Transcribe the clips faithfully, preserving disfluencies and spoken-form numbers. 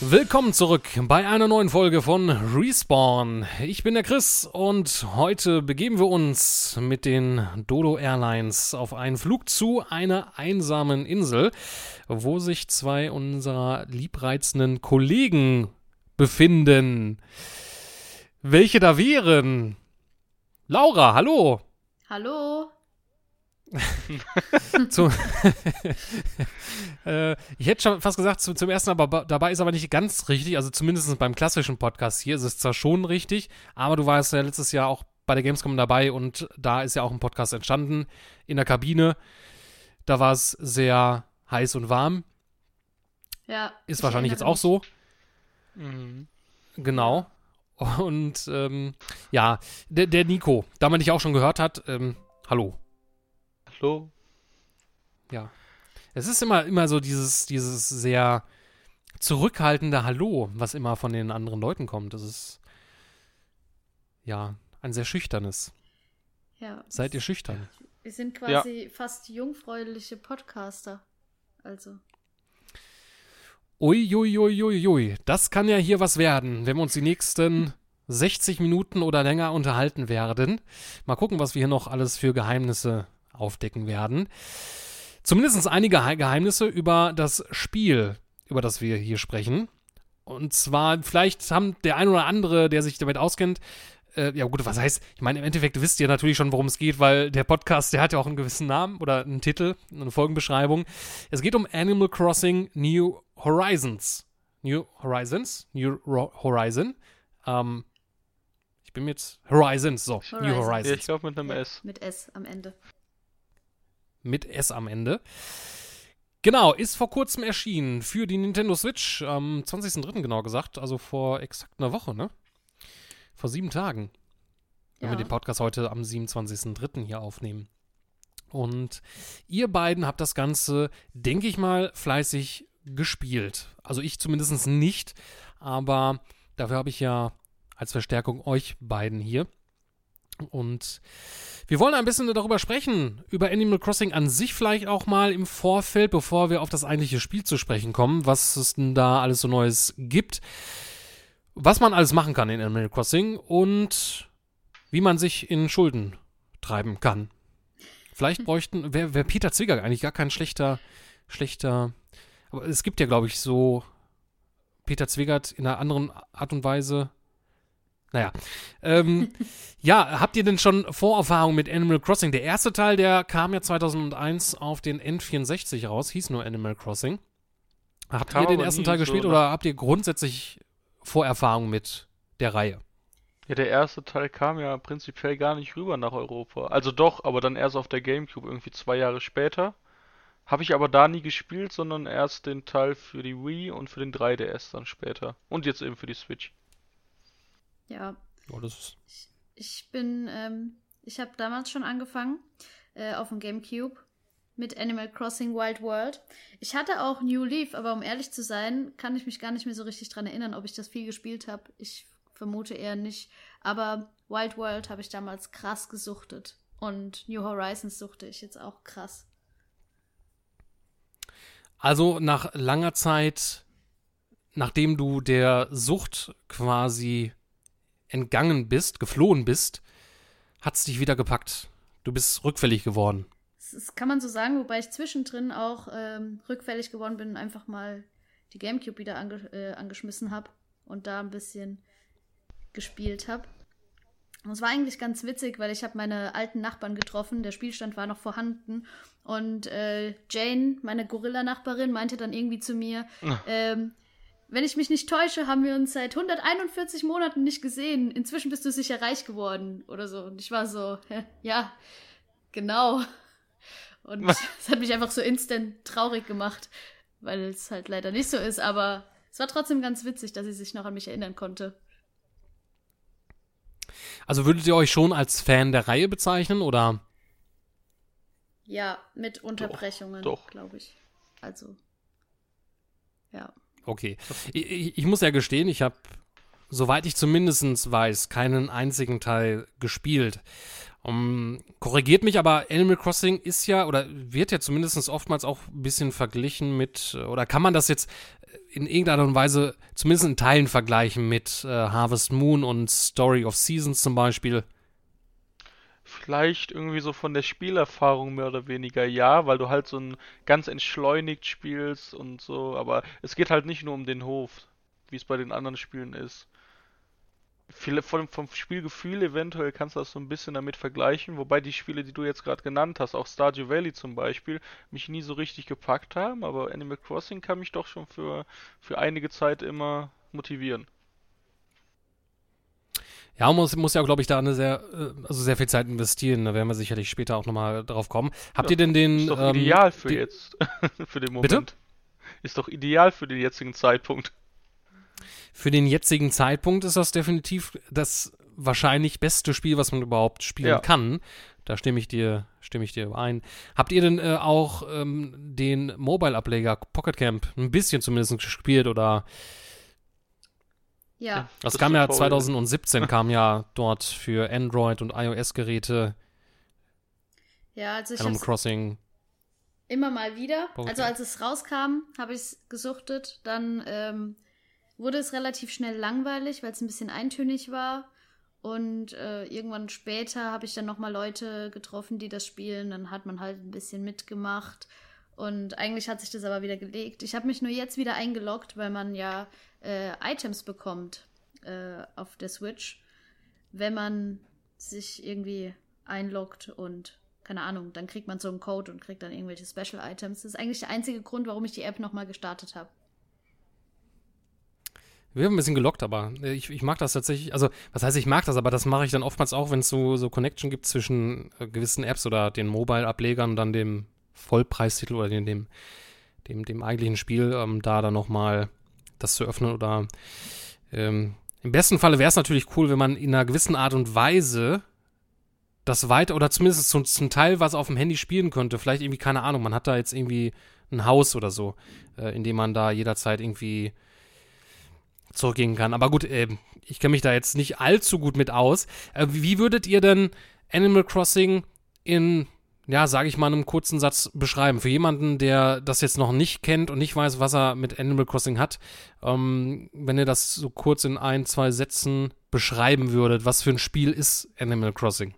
Willkommen zurück bei einer neuen Folge von Respawn. Ich bin der Chris und heute begeben wir uns mit den Dodo Airlines auf einen Flug zu einer einsamen Insel, wo sich zwei unserer liebreizenden Kollegen befinden. Welche da wären? Laura, hallo! Hallo! zu, äh, ich hätte schon fast gesagt zu, zum ersten Mal, aber dabei ist aber nicht ganz richtig, also zumindest beim klassischen Podcast hier ist es zwar schon richtig, aber du warst ja letztes Jahr auch bei der Gamescom dabei und da ist ja auch ein Podcast entstanden in der Kabine. Da war es sehr heiß und warm. Ja. Ist wahrscheinlich jetzt auch so. Mhm. Genau. Und ähm, ja, der, der Nico, da man dich auch schon gehört hat, ähm, hallo. Hallo. Ja. Es ist immer, immer so dieses, dieses sehr zurückhaltende Hallo, was immer von den anderen Leuten kommt. Das ist ja ein sehr schüchternes. Ja. Seid ihr schüchtern? Wir sind quasi ja. fast jungfräuliche Podcaster. Also. Uiuiuiui, ui, ui, ui. Das kann ja hier was werden, wenn wir uns die nächsten sechzig Minuten oder länger unterhalten werden. Mal gucken, was wir hier noch alles für Geheimnisse aufdecken werden. Zumindest einige Geheimnisse über das Spiel, über das wir hier sprechen. Und zwar, vielleicht haben der ein oder andere, der sich damit auskennt, äh, ja gut, was heißt, ich meine, im Endeffekt wisst ihr natürlich schon, worum es geht, weil der Podcast, der hat ja auch einen gewissen Namen oder einen Titel, eine Folgenbeschreibung. Es geht um Animal Crossing New Horizons. New Horizons? New Ro- Horizon. Ähm, ich bin jetzt Horizons, so. Horizon. New Horizons. Ja, ich glaube mit einem ja, S. Mit S am Ende. Mit S am Ende. Genau, ist vor kurzem erschienen für die Nintendo Switch, am zwanzigsten dritten genau gesagt, also vor exakt einer Woche, ne? Vor sieben Tagen. Wenn Ja. wir den Podcast heute am siebenundzwanzigsten dritten hier aufnehmen. Und ihr beiden habt das Ganze, denke ich mal, fleißig gespielt. Also ich zumindest nicht, aber dafür habe ich ja als Verstärkung euch beiden hier. Und wir wollen ein bisschen darüber sprechen, über Animal Crossing an sich vielleicht auch mal im Vorfeld, bevor wir auf das eigentliche Spiel zu sprechen kommen, was es denn da alles so Neues gibt, was man alles machen kann in Animal Crossing und wie man sich in Schulden treiben kann. Vielleicht bräuchten, wäre wär Peter Zwicger eigentlich gar kein schlechter, schlechter, aber es gibt ja, glaube ich, so Peter Zwiggert in einer anderen Art und Weise. Naja, ähm, ja, habt ihr denn schon Vorerfahrung mit Animal Crossing? Der erste Teil, der kam ja zweitausendeins auf den N vierundsechzig raus, hieß nur Animal Crossing. Habt Kam ihr den aber ersten nie Teil so gespielt nach- oder habt ihr grundsätzlich Vorerfahrung mit der Reihe? Ja, der erste Teil kam ja prinzipiell gar nicht rüber nach Europa. Also doch, aber dann erst auf der GameCube, irgendwie zwei Jahre später. Habe ich aber da nie gespielt, sondern erst den Teil für die Wii und für den drei D S dann später. Und jetzt eben für die Switch. Ja. Oh, das ist Ich, ich bin, ähm, ich habe damals schon angefangen äh, auf dem GameCube mit Animal Crossing Wild World. Ich hatte auch New Leaf, aber um ehrlich zu sein, kann ich mich gar nicht mehr so richtig dran erinnern, ob ich das viel gespielt habe. Ich vermute eher nicht. Aber Wild World habe ich damals krass gesuchtet. Und New Horizons suchte ich jetzt auch krass. Also nach langer Zeit, nachdem du der Sucht quasi entgangen bist, geflohen bist, hat es dich wieder gepackt. Du bist rückfällig geworden. Das, das kann man so sagen, wobei ich zwischendrin auch ähm, rückfällig geworden bin und einfach mal die GameCube wieder ange äh, angeschmissen habe und da ein bisschen gespielt habe. Und es war eigentlich ganz witzig, weil ich habe meine alten Nachbarn getroffen, der Spielstand war noch vorhanden und äh, Jane, meine Gorilla-Nachbarin, meinte dann irgendwie zu mir, ähm, wenn ich mich nicht täusche, haben wir uns seit hunderteinundvierzig Monaten nicht gesehen. Inzwischen bist du sicher reich geworden oder so. Und ich war so, ja, genau. Und es hat mich einfach so instant traurig gemacht, weil es halt leider nicht so ist. Aber es war trotzdem ganz witzig, dass sie sich noch an mich erinnern konnte. Also würdet ihr euch schon als Fan der Reihe bezeichnen, oder? Ja, mit Unterbrechungen, doch. glaube ich. Also, ja. Okay. Ich, ich, ich muss ja gestehen, ich habe, soweit ich zumindest weiß, keinen einzigen Teil gespielt. Um, korrigiert mich, aber Animal Crossing ist ja, oder wird ja zumindest oftmals auch ein bisschen verglichen mit, oder kann man das jetzt in irgendeiner Art und Weise, zumindest in Teilen vergleichen mit äh, Harvest Moon und Story of Seasons zum Beispiel? Vielleicht irgendwie so von der Spielerfahrung mehr oder weniger, ja, weil du halt so ein ganz entschleunigt spielst und so, aber es geht halt nicht nur um den Hof, wie es bei den anderen Spielen ist. Viele, vom, vom Spielgefühl eventuell kannst du das so ein bisschen damit vergleichen, wobei die Spiele, die du jetzt gerade genannt hast, auch Stardew Valley zum Beispiel, mich nie so richtig gepackt haben, aber Animal Crossing kann mich doch schon für, für einige Zeit immer motivieren. Ja, man muss, muss ja, glaube ich, da eine sehr, äh, also sehr viel Zeit investieren. Da werden wir sicherlich später auch nochmal drauf kommen. Habt Ja, ihr denn den... ist doch ähm, ideal für die, jetzt, für den Bitte? Moment. Ist doch ideal für den jetzigen Zeitpunkt. Für den jetzigen Zeitpunkt ist das definitiv das wahrscheinlich beste Spiel, was man überhaupt spielen Ja. kann. Da stimme ich dir, stimme ich dir ein. Habt ihr denn äh, auch ähm, den Mobile-Ableger Pocket Camp ein bisschen zumindest gespielt oder... Ja, Das, Das kam ist ja toll. zwanzig siebzehn, kam ja dort für Android und iOS-Geräte ja, also ich Animal hab's Crossing. immer mal wieder. Okay. Also als es rauskam, habe ich es gesuchtet. Dann ähm, wurde es relativ schnell langweilig, weil es ein bisschen eintönig war. Und äh, irgendwann später habe ich dann nochmal Leute getroffen, die das spielen. Dann hat man halt ein bisschen mitgemacht. Und eigentlich hat sich das aber wieder gelegt. Ich habe mich nur jetzt wieder eingeloggt, weil man ja äh, Items bekommt äh, auf der Switch, wenn man sich irgendwie einloggt und keine Ahnung, dann kriegt man so einen Code und kriegt dann irgendwelche Special Items. Das ist eigentlich der einzige Grund, warum ich die App nochmal gestartet habe. Wir haben ein bisschen gelockt, aber ich, ich mag das tatsächlich, also was heißt, ich mag das, aber das mache ich dann oftmals auch, wenn es so, so Connection gibt zwischen äh, gewissen Apps oder den Mobile-Ablegern und dann dem Vollpreistitel oder dem, dem, dem, dem eigentlichen Spiel, ähm, da dann nochmal das zu öffnen oder ähm, im besten Falle wäre es natürlich cool, wenn man in einer gewissen Art und Weise das weiter oder zumindest zum, zum Teil was auf dem Handy spielen könnte. Vielleicht irgendwie, keine Ahnung, man hat da jetzt irgendwie ein Haus oder so, äh, in dem man da jederzeit irgendwie zurückgehen kann. Aber gut, äh, ich kenne mich da jetzt nicht allzu gut mit aus. Äh, wie würdet ihr denn Animal Crossing in, ja, sage ich mal, einem kurzen Satz beschreiben? Für jemanden, der das jetzt noch nicht kennt und nicht weiß, was er mit Animal Crossing hat, ähm, wenn ihr das so kurz in ein, zwei Sätzen beschreiben würdet, was für ein Spiel ist Animal Crossing?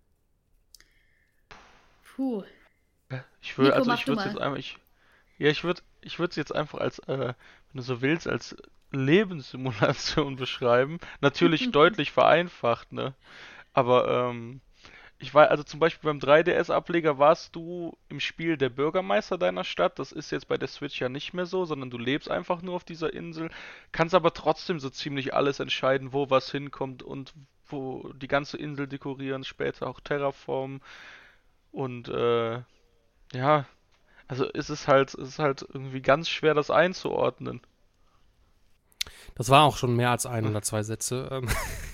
Puh. Ich würde, Nico, also mach ich du würde mal. jetzt einfach, ich, ja, ich würde, ich würde es jetzt einfach als, äh, wenn du so willst, als Lebenssimulation beschreiben. Natürlich deutlich vereinfacht, ne? Aber ähm, ich war, also zum Beispiel beim drei D S-Ableger warst du im Spiel der Bürgermeister deiner Stadt. Das ist jetzt bei der Switch ja nicht mehr so, sondern du lebst einfach nur auf dieser Insel, kannst aber trotzdem so ziemlich alles entscheiden, wo was hinkommt und wo die ganze Insel dekorieren, später auch terraformen und äh, ja, also ist es halt, es ist halt irgendwie ganz schwer, das einzuordnen. Das war auch schon mehr als ein oder zwei Sätze. Ähm,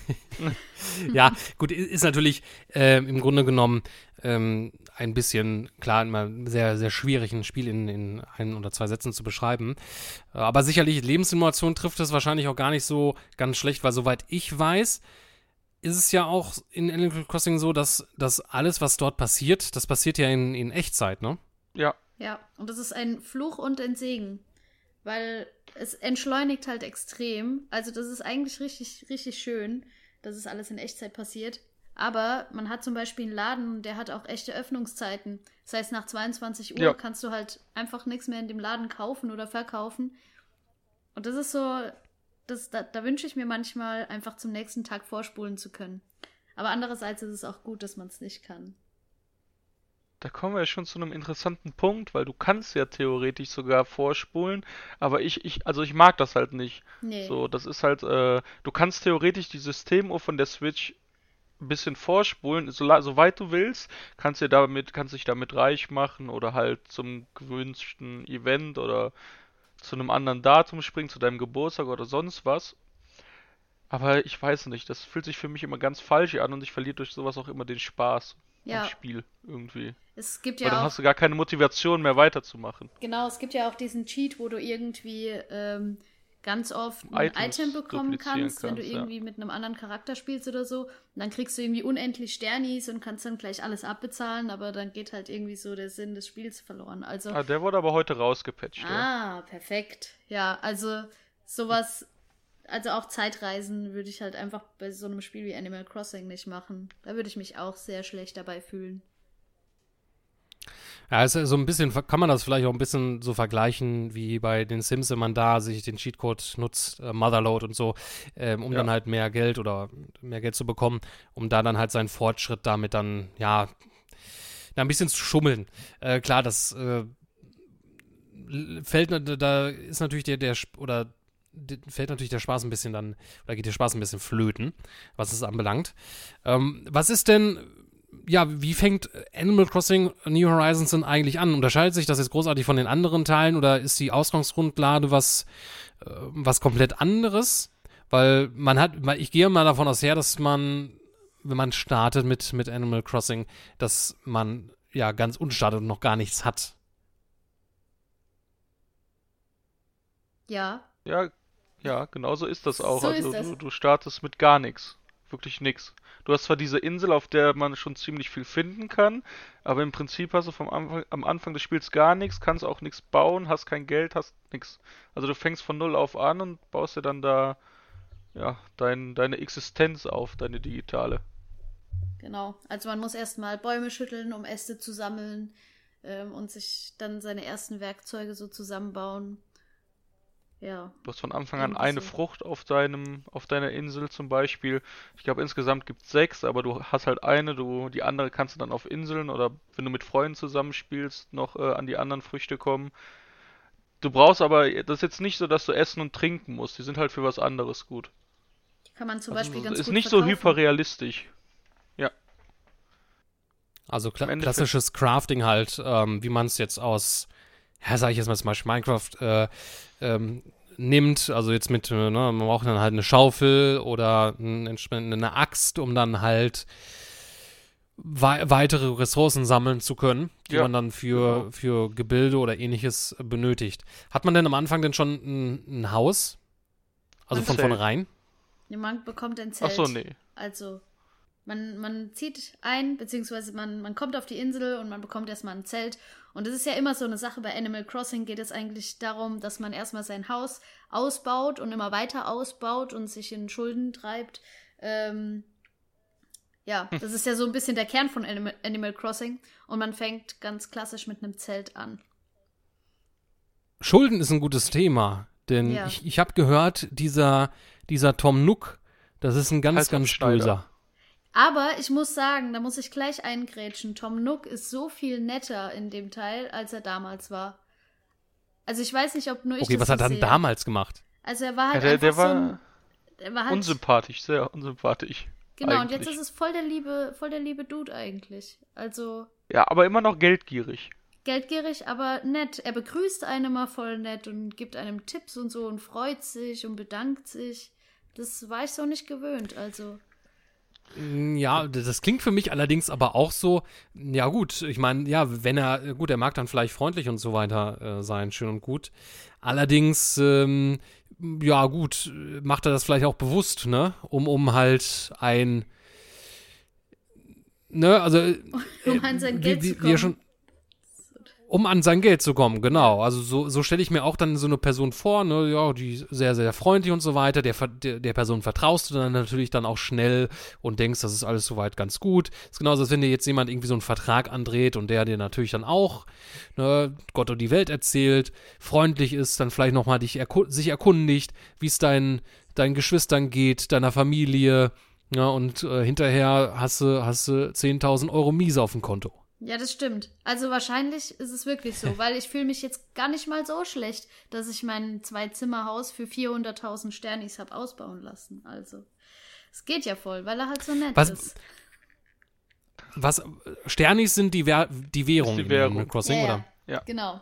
ja, gut, i- ist natürlich ähm, im Grunde genommen ähm, ein bisschen, klar, immer sehr, sehr schwierig, ein Spiel in, in ein oder zwei Sätzen zu beschreiben. Äh, Aber sicherlich, Lebenssimulation trifft es wahrscheinlich auch gar nicht so ganz schlecht, weil soweit ich weiß, ist es ja auch in Animal Crossing so, dass, dass alles, was dort passiert, das passiert ja in, in Echtzeit, ne? Ja, Ja, und das ist ein Fluch und ein Segen, weil es entschleunigt halt extrem. Also das ist eigentlich richtig, richtig schön, dass es alles in Echtzeit passiert. Aber man hat zum Beispiel einen Laden, der hat auch echte Öffnungszeiten. Das heißt, nach zweiundzwanzig Uhr Ja. kannst du halt einfach nichts mehr in dem Laden kaufen oder verkaufen. Und das ist so, das, da, da wünsche ich mir manchmal, einfach zum nächsten Tag vorspulen zu können. Aber andererseits ist es auch gut, dass man es nicht kann. da kommen wir ja schon zu einem interessanten Punkt, weil du kannst ja theoretisch sogar vorspulen, aber ich, ich, also ich mag das halt nicht. Nee. So, das ist halt, äh, du kannst theoretisch die Systemuhr von der Switch ein bisschen vorspulen, so, la- soweit du willst, kannst dir damit, kannst dich damit reich machen oder halt zum gewünschten Event oder zu einem anderen Datum springen, zu deinem Geburtstag oder sonst was. Aber ich weiß nicht, das fühlt sich für mich immer ganz falsch an und ich verliere durch sowas auch immer den Spaß am Ja, Spiel irgendwie. es gibt Weil dann ja hast auch du gar keine Motivation mehr weiterzumachen. Genau, es gibt ja auch diesen Cheat, wo du irgendwie, ähm, ganz oft ein Items Item bekommen duplizieren kannst, wenn du kannst, ja. irgendwie mit einem anderen Charakter spielst oder so. Und dann kriegst du irgendwie unendlich Sternis und kannst dann gleich alles abbezahlen, aber dann geht halt irgendwie so der Sinn des Spiels verloren. Also, Ah, der wurde aber heute rausgepatcht, ja. ah, perfekt. Ja, also sowas, also auch Zeitreisen würde ich halt einfach bei so einem Spiel wie Animal Crossing nicht machen. Da würde ich mich auch sehr schlecht dabei fühlen. Ja, ist ja so ein bisschen, kann man das vielleicht auch ein bisschen so vergleichen wie bei den Sims, wenn man da sich den Cheatcode nutzt, äh, Motherload und so, ähm, um Ja. dann halt mehr Geld oder mehr Geld zu bekommen, um da dann halt seinen Fortschritt damit dann, ja, na, ein bisschen zu schummeln. Äh, klar, das äh, fällt, da ist natürlich der, der, oder fällt natürlich der Spaß ein bisschen dann, oder geht der Spaß ein bisschen flöten, was es anbelangt. Ähm, was ist denn, ja, wie fängt Animal Crossing New Horizons denn eigentlich an? Unterscheidet sich das jetzt großartig von den anderen Teilen oder ist die Ausgangsgrundlage was, äh, was komplett anderes? Weil man hat, ich gehe mal davon aus her, dass man, wenn man startet mit, mit Animal Crossing, dass man ja ganz unstartet und noch gar nichts hat. Ja, Ja, ja, genau so ist das auch. So also ist das. Du, du startest mit gar nichts. Wirklich nix. Du hast zwar diese Insel, auf der man schon ziemlich viel finden kann, aber im Prinzip hast du vom Anfang, am Anfang des Spiels gar nichts, kannst auch nichts bauen, hast kein Geld, hast nichts. Also du fängst von null auf an und baust dir dann da ja dein, deine Existenz auf, deine digitale. genau. Also man muss erstmal Bäume schütteln, um Äste zu sammeln ähm, und sich dann seine ersten Werkzeuge so zusammenbauen. Ja, Du hast von Anfang an irgendwie eine so. Frucht auf deinem, auf deiner Insel zum Beispiel. Ich glaube insgesamt gibt es sechs, aber du hast halt eine, du, die andere kannst du dann auf Inseln oder wenn du mit Freunden zusammenspielst, noch äh, an die anderen Früchte kommen. Du brauchst aber, das ist jetzt nicht so, dass du essen und trinken musst. Die sind halt für was anderes gut. Die kann man zum Also Beispiel es ganz ist gut nicht so verkaufen. hyperrealistisch. Ja, Also kla im Endeffekt. klassisches Crafting halt, ähm, wie man es jetzt aus, ja, sag ich jetzt mal zum Beispiel Minecraft äh, ähm, nimmt, also jetzt mit, äh, ne, man braucht dann halt eine Schaufel oder ein, entsprechend eine Axt, um dann halt wei weitere Ressourcen sammeln zu können, die Ja, man dann für, genau. für Gebilde oder ähnliches benötigt. Hat man denn am Anfang denn schon ein, ein Haus? Also Ein von Zelt. vornherein? Jemand bekommt ein Ach Zelt. so, nee. Also man, man zieht ein, beziehungsweise man, man kommt auf die Insel und man bekommt erstmal ein Zelt. Und es ist ja immer so eine Sache, bei Animal Crossing geht es eigentlich darum, dass man erstmal sein Haus ausbaut und immer weiter ausbaut und sich in Schulden treibt. Ähm, ja, das ist ja so ein bisschen der Kern von Animal, Animal Crossing. Und man fängt ganz klassisch mit einem Zelt an. Schulden ist ein gutes Thema, denn Ja. ich, ich habe gehört, dieser, dieser Tom Nook, das ist ein ganz, ganz Halsabschneider. böser. Aber ich muss sagen, da muss ich gleich eingrätschen. Tom Nook ist so viel netter in dem Teil, als er damals war. Also ich weiß nicht, ob nur ich Okay, das was so hat er denn sehe. damals gemacht? Also er war Ja, halt der, einfach der so war ein, er war halt, unsympathisch, sehr unsympathisch. genau, und jetzt eigentlich. ist es voll der liebe, voll der liebe Dude eigentlich. Also Ja, aber immer noch geldgierig. geldgierig, aber nett. Er begrüßt einen immer voll nett und gibt einem Tipps und so und freut sich und bedankt sich. Das war ich so nicht gewöhnt, also. Ja, das klingt für mich allerdings aber auch so, ja gut, ich meine, ja, wenn er, gut, er mag dann vielleicht freundlich und so weiter äh, sein, schön und gut. Allerdings, ähm, ja gut, macht er das vielleicht auch bewusst, ne, um, um halt ein, ne, also, äh, Um an sein wie- Geld wie, zu wie er kommen. schon, um an sein Geld zu kommen, genau. Also so, so stelle ich mir auch dann so eine Person vor, ne, ja, die ist sehr, sehr freundlich und so weiter. Der, ver- der, der Person vertraust du dann natürlich dann auch schnell und denkst, das ist alles soweit ganz gut. Ist genauso, als wenn dir jetzt jemand irgendwie so einen Vertrag andreht und der dir natürlich dann auch, ne, Gott und die Welt erzählt, freundlich ist, dann vielleicht nochmal dich erku- sich erkundigt, wie es deinen, deinen Geschwistern geht, deiner Familie, ja, und äh, hinterher hast du, hast du zehntausend Euro Miese auf dem Konto. Ja, das stimmt. Also wahrscheinlich ist es wirklich so, weil ich fühle mich jetzt gar nicht mal so schlecht, dass ich mein Zwei-Zimmer-Haus für vierhunderttausend Sternis habe ausbauen lassen. Also, es geht ja voll, weil er halt so nett Was- ist. Was, Sternis sind die, Währ die Währung die in Währung. Animal Crossing, Ja, oder? Ja. Genau.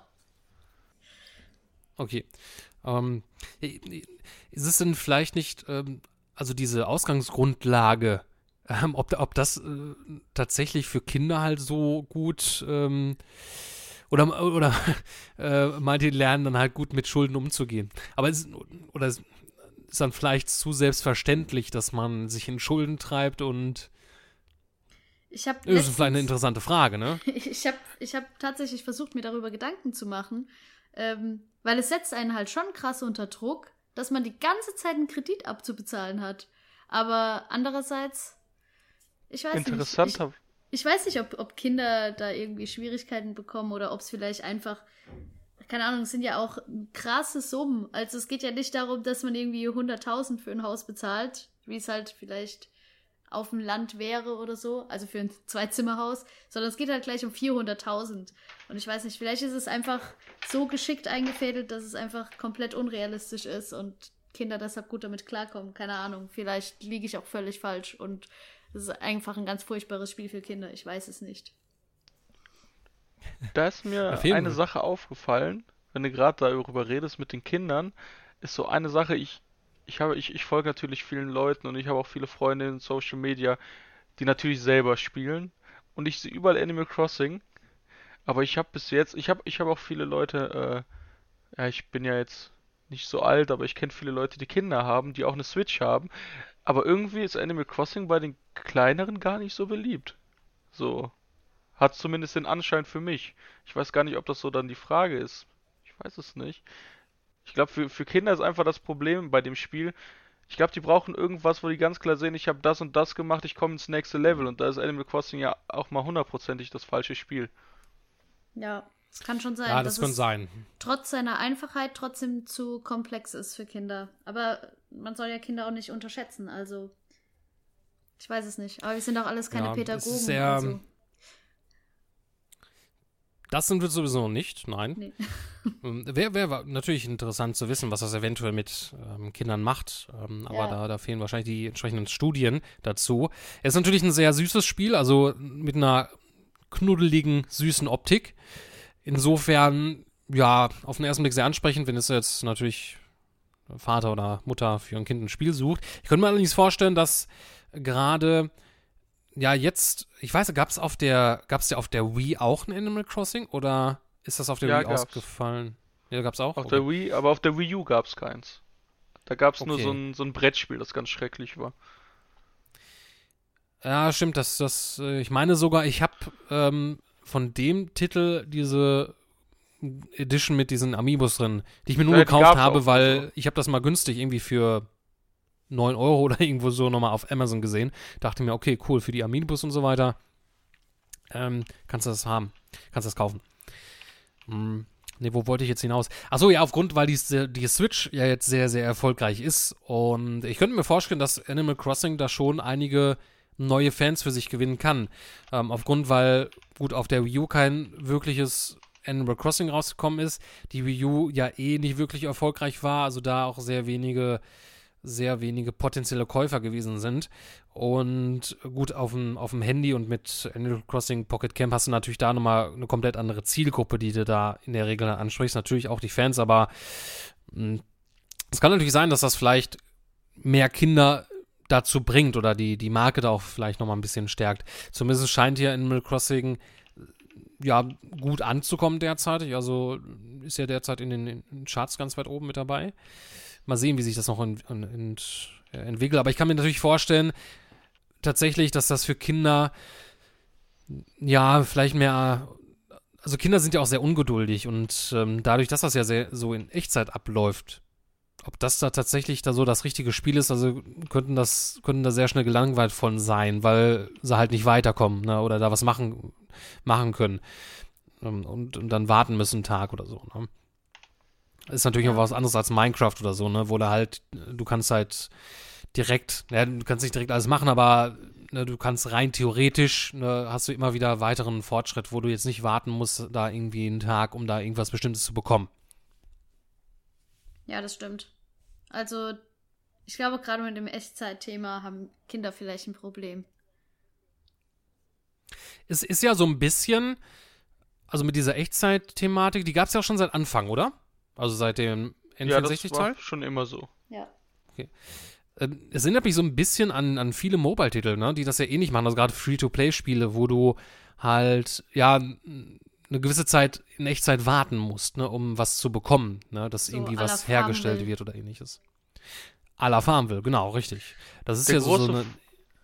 Okay. Ähm, ist es denn vielleicht nicht, ähm, also diese Ausgangsgrundlage, ähm, ob, ob das äh, tatsächlich für Kinder halt so gut ähm, Oder, oder äh, manche lernen dann halt gut mit Schulden umzugehen. Aber es, oder es ist dann vielleicht zu selbstverständlich, dass man sich in Schulden treibt und Ich habe das ist vielleicht eine interessante Frage, ne? ich habe ich hab tatsächlich versucht, mir darüber Gedanken zu machen, ähm, weil es setzt einen halt schon krass unter Druck, dass man die ganze Zeit einen Kredit abzubezahlen hat. Aber andererseits, ich weiß Interessanter. nicht. Ich, ich weiß nicht, ob, ob Kinder da irgendwie Schwierigkeiten bekommen oder ob es vielleicht einfach, keine Ahnung, es sind ja auch krasse Summen. Also es geht ja nicht darum, dass man irgendwie hunderttausend für ein Haus bezahlt, wie es halt vielleicht auf dem Land wäre oder so, also für ein Zweizimmerhaus, sondern es geht halt gleich um vierhunderttausend. Und ich weiß nicht, vielleicht ist es einfach so geschickt eingefädelt, dass es einfach komplett unrealistisch ist und Kinder deshalb gut damit klarkommen. Keine Ahnung, vielleicht liege ich auch völlig falsch und es ist einfach ein ganz furchtbares Spiel für Kinder. Ich weiß es nicht. Da ist mir eine Sache aufgefallen, wenn du gerade darüber redest mit den Kindern, ist so eine Sache, ich Ich habe, ich, ich folge natürlich vielen Leuten und ich habe auch viele Freunde in Social Media, die natürlich selber spielen. Und ich sehe überall Animal Crossing. Aber ich habe bis jetzt, ich habe, ich habe auch viele Leute, äh, ja, ich bin ja jetzt nicht so alt, aber ich kenne viele Leute, die Kinder haben, die auch eine Switch haben. Aber irgendwie ist Animal Crossing bei den kleineren gar nicht so beliebt. So. Hat zumindest den Anschein für mich. Ich weiß gar nicht, ob das so dann die Frage ist. Ich weiß es nicht. Ich glaube, für, für Kinder ist einfach das Problem bei dem Spiel. Ich glaube, die brauchen irgendwas, wo die ganz klar sehen, ich habe das und das gemacht, ich komme ins nächste Level. Und da ist Animal Crossing ja auch mal hundertprozentig das falsche Spiel. Ja, es kann schon sein, Ja, das dass kann es sein. trotz seiner Einfachheit trotzdem zu komplex ist für Kinder. Aber man soll ja Kinder auch nicht unterschätzen, also ich weiß es nicht. Aber wir sind auch alles keine Ja, es Pädagogen. ist sehr, also. Das sind wir sowieso nicht, nein. Nee. Wäre wär natürlich interessant zu wissen, was das eventuell mit ähm, Kindern macht, ähm, aber Ja. da, da fehlen wahrscheinlich die entsprechenden Studien dazu. Es ist natürlich ein sehr süßes Spiel, also mit einer knuddeligen, süßen Optik. Insofern, ja, auf den ersten Blick sehr ansprechend, wenn es jetzt natürlich Vater oder Mutter für ein Kind ein Spiel sucht. Ich könnte mir allerdings vorstellen, dass gerade ja, jetzt, ich weiß, gab es auf der, gab's ja auf der Wii auch ein Animal Crossing oder ist das auf der Ja, Wii gab's. ausgefallen? Ja, gab's auch? Auf Okay. der Wii, aber auf der Wii U gab's keins. Da gab's nur Okay. so ein, so ein Brettspiel, das ganz schrecklich war. Ja, stimmt, das, das, äh, ich meine sogar, ich habe ähm, von dem Titel diese Edition mit diesen Amiibos drin, die ich mir nur Ja, die gekauft gab's habe, auch, weil also. ich habe das mal günstig irgendwie für neun Euro oder irgendwo so nochmal auf Amazon gesehen. Dachte mir, okay, cool, für die Amiibos und so weiter ähm, kannst du das haben, kannst du das kaufen. Hm. Ne, wo wollte ich jetzt hinaus? Achso, ja, aufgrund, weil die, die Switch ja jetzt sehr, sehr erfolgreich ist und ich könnte mir vorstellen, dass Animal Crossing da schon einige neue Fans für sich gewinnen kann. Ähm, aufgrund, weil, gut, auf der Wii U kein wirkliches Animal Crossing rausgekommen ist, die Wii U ja eh nicht wirklich erfolgreich war, also da auch sehr wenige sehr wenige potenzielle Käufer gewesen sind. Und gut, auf dem, auf dem Handy und mit Animal Crossing Pocket Camp hast du natürlich da nochmal eine komplett andere Zielgruppe, die du da in der Regel ansprichst. Natürlich auch die Fans, aber mh, es kann natürlich sein, dass das vielleicht mehr Kinder dazu bringt oder die, die Marke da auch vielleicht nochmal ein bisschen stärkt. Zumindest scheint hier Animal Crossing ja gut anzukommen derzeitig. Also ist ja derzeit in den, in den Charts ganz weit oben mit dabei. Mal sehen, wie sich das noch in, in, in, entwickelt. Aber ich kann mir natürlich vorstellen, tatsächlich, dass das für Kinder ja vielleicht mehr, also Kinder sind ja auch sehr ungeduldig und ähm, dadurch, dass das ja sehr so in Echtzeit abläuft, ob das da tatsächlich da so das richtige Spiel ist, also könnten das, könnten da sehr schnell gelangweilt von sein, weil sie halt nicht weiterkommen, ne, oder da was machen, machen können ähm, und, und dann warten müssen einen Tag oder so, ne. Ist natürlich Ja. auch was anderes als Minecraft oder so, ne, wo da halt, du kannst halt direkt, ja, du kannst nicht direkt alles machen, aber ne, du kannst rein theoretisch, ne, hast du immer wieder weiteren Fortschritt, wo du jetzt nicht warten musst, da irgendwie einen Tag, um da irgendwas Bestimmtes zu bekommen. Ja, das stimmt. Also, ich glaube, gerade mit dem Echtzeit-Thema haben Kinder vielleicht ein Problem. Es ist ja so ein bisschen, also mit dieser Echtzeit-Thematik, die gab es ja auch schon seit Anfang, oder? Also seit dem N Ja, das vierundsechzig-Teil? war schon immer so. Ja. Ähm, Es erinnert mich so ein bisschen an, an viele Mobile-Titel, ne, die das ja ähnlich machen, also gerade Free-to-Play-Spiele, wo du halt, ja, n- eine gewisse Zeit in Echtzeit warten musst, ne, um was zu bekommen, ne, dass So irgendwie à la was hergestellt Farmville. wird oder ähnliches. À la Farmville, genau, richtig. Das ist Der ja so, so große eine. F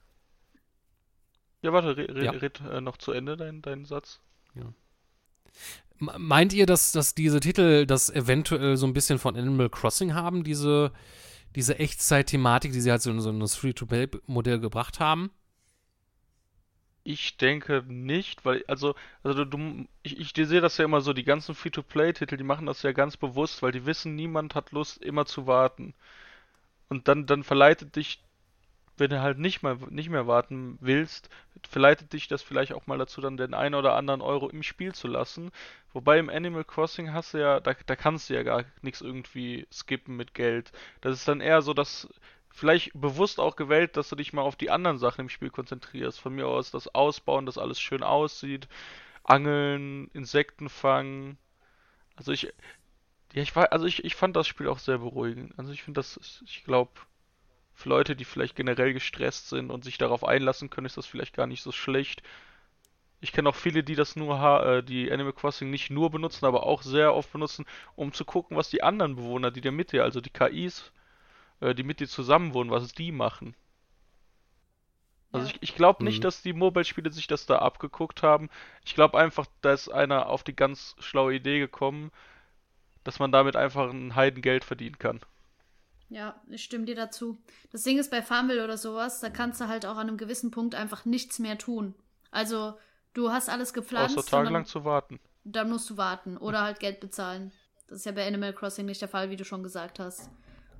Ja, warte, red, Ja. red äh, noch zu Ende deinen dein Satz. M- Meint ihr, dass, dass diese Titel das eventuell so ein bisschen von Animal Crossing haben, diese, diese Echtzeit-Thematik, die sie halt so in so ein Free-to-Play-Modell gebracht haben? Ich denke nicht, weil, also, also du, du ich, ich sehe das ja immer so, die ganzen Free-to-Play-Titel, die machen das ja ganz bewusst, weil die wissen, niemand hat Lust, immer zu warten. Und dann, dann verleitet dich, wenn du halt nicht mal nicht mehr warten willst, verleitet dich das vielleicht auch mal dazu, dann den einen oder anderen Euro im Spiel zu lassen. Wobei im Animal Crossing hast du ja, da, da kannst du ja gar nichts irgendwie skippen mit Geld. Das ist dann eher so, dass vielleicht bewusst auch gewählt, dass du dich mal auf die anderen Sachen im Spiel konzentrierst. Von mir aus das Ausbauen, dass alles schön aussieht, Angeln, Insekten fangen. Also ich, ja, ich war, also ich, ich fand das Spiel auch sehr beruhigend. Also ich finde das, ist- ich glaube, für Leute, die vielleicht generell gestresst sind und sich darauf einlassen können, ist das vielleicht gar nicht so schlecht. Ich kenne auch viele, die das nur, ha äh, die Animal Crossing nicht nur benutzen, aber auch sehr oft benutzen, um zu gucken, was die anderen Bewohner, die da mit dir, also die K Is, äh, die mit dir zusammen wohnen, was die machen. Also Ja. ich, ich glaube nicht, Mhm. dass die Mobile-Spiele sich das da abgeguckt haben. Ich glaube einfach, da ist einer auf die ganz schlaue Idee gekommen, dass man damit einfach ein Heidengeld verdienen kann. Ja, ich stimme dir dazu. Das Ding ist bei Farmville oder sowas, da kannst du halt auch an einem gewissen Punkt einfach nichts mehr tun. Also, du hast alles Außer gepflanzt und tagelang dann, zu warten. dann musst du warten oder halt Geld bezahlen. Das ist ja bei Animal Crossing nicht der Fall, wie du schon gesagt hast.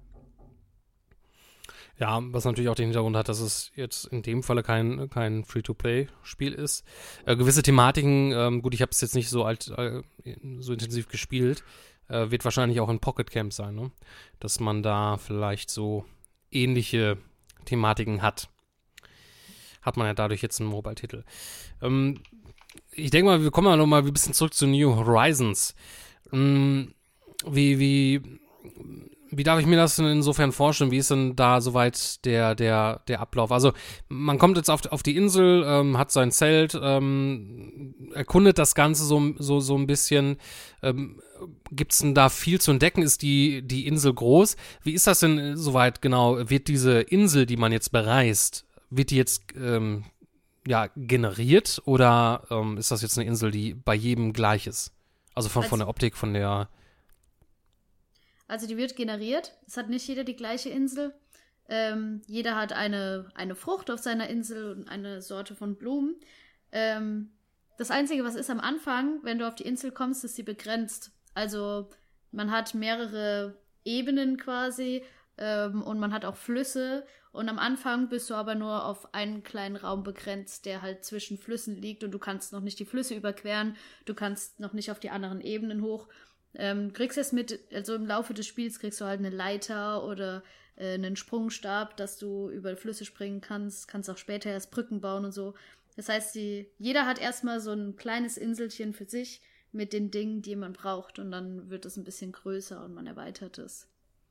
Ja, was natürlich auch den Hintergrund hat, dass es jetzt in dem Falle kein, kein Free-to-Play-Spiel ist. Äh, gewisse Thematiken, ähm, gut, ich habe es jetzt nicht so alt, äh, so intensiv gespielt, äh, wird wahrscheinlich auch in Pocket Camp sein, ne? Dass man da vielleicht so ähnliche Thematiken hat. Hat man ja dadurch jetzt einen Mobile-Titel. Ähm, ich denke mal, wir kommen mal noch mal ein bisschen zurück zu New Horizons. Ähm, wie, wie, wie darf ich mir das denn insofern vorstellen? Wie ist denn da soweit der, der, der Ablauf? Also, man kommt jetzt auf, auf die Insel, ähm, hat sein Zelt, ähm, erkundet das Ganze so, so, so ein bisschen. Ähm, Gibt es denn da viel zu entdecken? Ist die, die Insel groß? Wie ist das denn soweit genau? Wird diese Insel, die man jetzt bereist, wird die jetzt ähm, ja, generiert oder ähm, ist das jetzt eine Insel, die bei jedem gleich ist? Also von, von Also, der Optik, von der. also die wird generiert. Es hat nicht jeder die gleiche Insel. Ähm, jeder hat eine, eine Frucht auf seiner Insel und eine Sorte von Blumen. Ähm, das Einzige, was ist am Anfang, wenn du auf die Insel kommst, ist sie begrenzt. Also man hat mehrere Ebenen quasi ähm, und man hat auch Flüsse. Und am Anfang bist du aber nur auf einen kleinen Raum begrenzt, der halt zwischen Flüssen liegt und du kannst noch nicht die Flüsse überqueren, du kannst noch nicht auf die anderen Ebenen hoch. Ähm, kriegst jetzt mit, also im Laufe des Spiels kriegst du halt eine Leiter oder äh, einen Sprungstab, dass du über Flüsse springen kannst, kannst auch später erst Brücken bauen und so. Das heißt, die, jeder hat erstmal so ein kleines Inselchen für sich mit den Dingen, die man braucht und dann wird es ein bisschen größer und man erweitert es.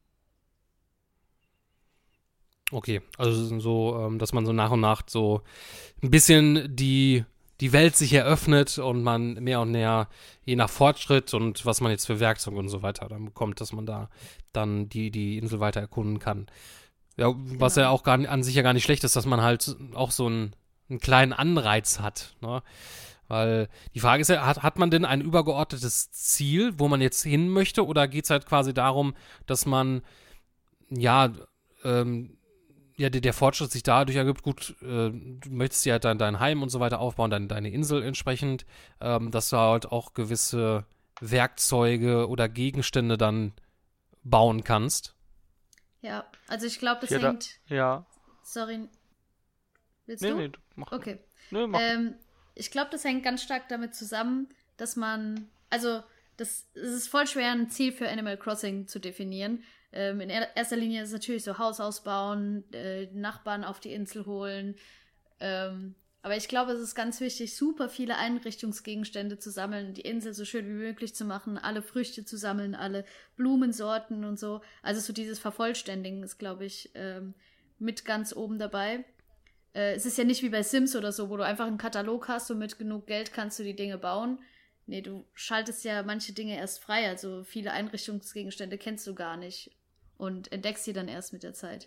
Okay, also so, ähm, dass man so nach und nach so ein bisschen die, die Welt sich eröffnet und man mehr und mehr, je nach Fortschritt und was man jetzt für Werkzeuge und so weiter dann bekommt, dass man da dann die, die Insel weiter erkunden kann. Ja, was ja Genau. auch gar, an sich ja gar nicht schlecht ist, dass man halt auch so einen, einen kleinen Anreiz hat, ne? Weil die Frage ist ja, hat, hat man denn ein übergeordnetes Ziel, wo man jetzt hin möchte, oder geht es halt quasi darum, dass man, ja, ähm, ja, der, der Fortschritt sich dadurch ergibt, gut, äh, du möchtest ja halt dein, dein Heim und so weiter aufbauen, dein, deine Insel entsprechend, ähm, dass du halt auch gewisse Werkzeuge oder Gegenstände dann bauen kannst. Ja, also ich glaube, das Ja, da, hängt. ja. Sorry, willst Nee, du? nee, du- mach. Okay. Nee, mach. Ähm, ich glaube, das hängt ganz stark damit zusammen, dass man, also das, es ist voll schwer, ein Ziel für Animal Crossing zu definieren. Ähm, in er- erster Linie ist es natürlich so Haus ausbauen, äh, Nachbarn auf die Insel holen. Ähm, aber ich glaube, es ist ganz wichtig, super viele Einrichtungsgegenstände zu sammeln, die Insel so schön wie möglich zu machen, alle Früchte zu sammeln, alle Blumensorten und so. Also so dieses Vervollständigen ist, glaube ich, ähm, mit ganz oben dabei. Äh, es ist ja nicht wie bei Sims oder so, wo du einfach einen Katalog hast und mit genug Geld kannst du die Dinge bauen. Nee, du schaltest ja manche Dinge erst frei, also viele Einrichtungsgegenstände kennst du gar nicht und entdeckst sie dann erst mit der Zeit.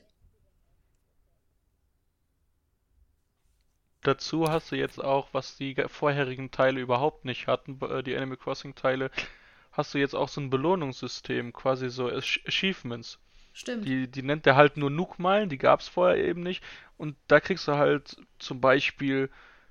Dazu hast du jetzt auch, was die ge- vorherigen Teile überhaupt nicht hatten, b- äh, die Animal Crossing Teile, hast du jetzt auch so ein Belohnungssystem, quasi so Ach- Achievements. Stimmt. Die, die nennt der halt nur Nook-Meilen, die gab's vorher eben nicht. Und da kriegst du halt zum Beispiel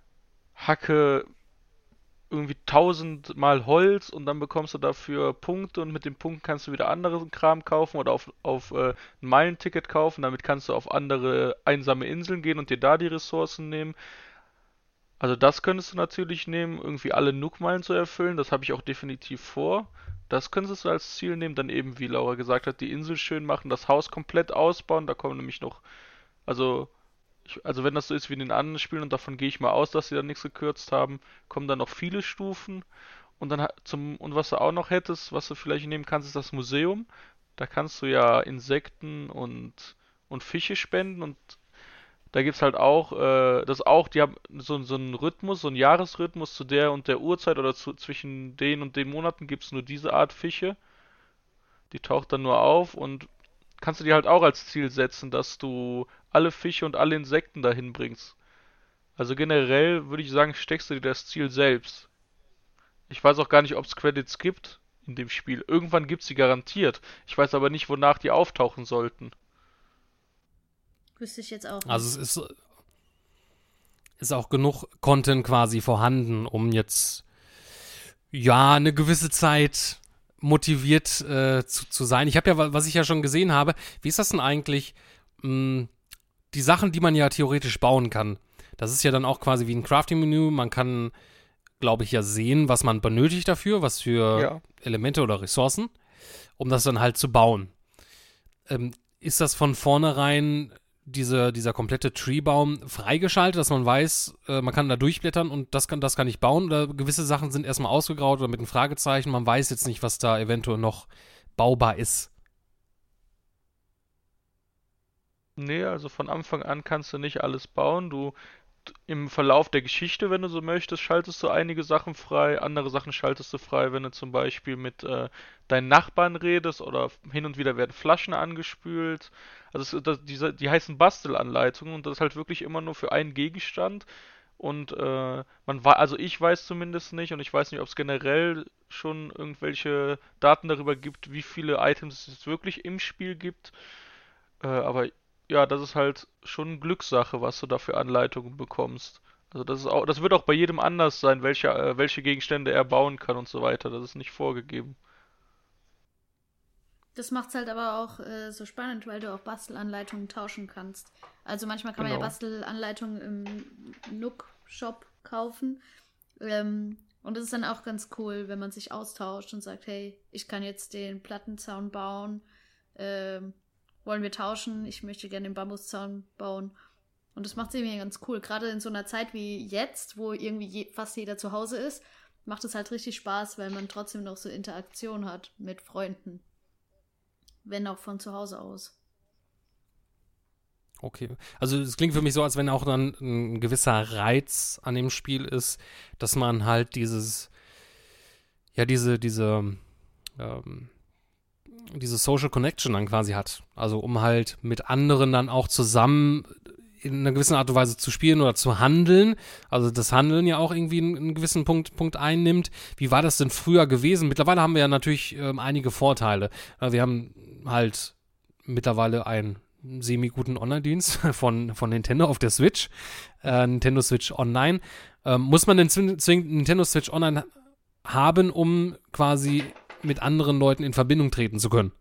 Hacke irgendwie tausendmal Holz und dann bekommst du dafür Punkte und mit den Punkten kannst du wieder anderen Kram kaufen oder auf, auf äh, ein Meilenticket kaufen. Damit kannst du auf andere einsame Inseln gehen und dir da die Ressourcen nehmen. Also das könntest du natürlich nehmen, irgendwie alle Nook-Meilen zu erfüllen. Das habe ich auch definitiv vor. Das könntest du als Ziel nehmen. Dann eben, wie Laura gesagt hat, die Insel schön machen, das Haus komplett ausbauen. Da kommen nämlich noch, also ich, also wenn das so ist wie in den anderen Spielen, und davon gehe ich mal aus, dass sie da nichts gekürzt haben, kommen dann noch viele Stufen. Und dann ha- zum, und was du auch noch hättest, was du vielleicht nehmen kannst, ist das Museum. Da kannst du ja Insekten und, und Fische spenden und da gibt's halt auch, äh, das auch, die haben so, so einen Rhythmus, so einen Jahresrhythmus zu der und der Uhrzeit oder zu, zwischen den und den Monaten gibt's nur diese Art Fische. Die taucht dann nur auf und kannst du dir halt auch als Ziel setzen, dass du alle Fische und alle Insekten dahin bringst. Also generell würde ich sagen, steckst du dir das Ziel selbst. Ich weiß auch gar nicht, ob es Credits gibt in dem Spiel. Irgendwann gibt's die garantiert. Ich weiß aber nicht, wonach die auftauchen sollten. Wüsste ich jetzt auch Also nicht. es ist, ist auch genug Content quasi vorhanden, um jetzt ja eine gewisse Zeit motiviert äh, zu, zu sein. Ich habe ja, wa- was ich ja schon gesehen habe, wie ist das denn eigentlich? Mh, die Sachen, die man ja theoretisch bauen kann. Das ist ja dann auch quasi wie ein Crafting-Menü. Man kann, glaube ich, ja sehen, was man benötigt dafür, was für Ja. Elemente oder Ressourcen, um das dann halt zu bauen. Ähm, ist das von vornherein diese, dieser komplette Treebaum freigeschaltet, dass man weiß, äh, man kann da durchblättern und das kann, das kann ich bauen, oder gewisse Sachen sind erstmal ausgegraut oder mit einem Fragezeichen, man weiß jetzt nicht, was da eventuell noch baubar ist. Nee, also von Anfang an kannst du nicht alles bauen. Du im Verlauf der Geschichte, wenn du so möchtest, schaltest du einige Sachen frei, andere Sachen schaltest du frei, wenn du zum Beispiel mit äh, deinen Nachbarn redest oder hin und wieder werden Flaschen angespült. Also es, das, diese, die heißen Bastelanleitungen und das ist halt wirklich immer nur für einen Gegenstand. Und äh, man war, also ich weiß zumindest nicht und ich weiß nicht, ob es generell schon irgendwelche Daten darüber gibt, wie viele Items es wirklich im Spiel gibt. Äh, aber ja, das ist halt schon Glückssache, was du da für Anleitungen bekommst. Also das ist auch, das wird auch bei jedem anders sein, welche, äh, welche Gegenstände er bauen kann und so weiter. Das ist nicht vorgegeben. Das macht's halt aber auch äh, so spannend, weil du auch Bastelanleitungen tauschen kannst. Also manchmal kann man ja Genau. Bastelanleitungen im Nook-Shop kaufen. Ähm, und das ist dann auch ganz cool, wenn man sich austauscht und sagt, hey, ich kann jetzt den Plattenzaun bauen. Ähm, wollen wir tauschen? Ich möchte gerne den Bambuszaun bauen. Und das macht es irgendwie ganz cool. Gerade in so einer Zeit wie jetzt, wo irgendwie je, fast jeder zu Hause ist, macht es halt richtig Spaß, weil man trotzdem noch so Interaktion hat mit Freunden. Wenn auch von zu Hause aus. Okay. Also es klingt für mich so, als wenn auch dann ein gewisser Reiz an dem Spiel ist, dass man halt dieses, ja, diese, diese, ähm, diese Social Connection dann quasi hat. Also um halt mit anderen dann auch zusammen in einer gewissen Art und Weise zu spielen oder zu handeln. Also das Handeln ja auch irgendwie einen, einen gewissen Punkt, Punkt einnimmt. Wie war das denn früher gewesen? Mittlerweile haben wir ja natürlich ähm, einige Vorteile. Äh, Wir haben halt mittlerweile einen semi-guten Online-Dienst von, von Nintendo auf der Switch. Äh, Nintendo Switch Online. Ähm, muss man denn zwing- zwingend Nintendo Switch Online haben, um quasi mit anderen Leuten in Verbindung treten zu können?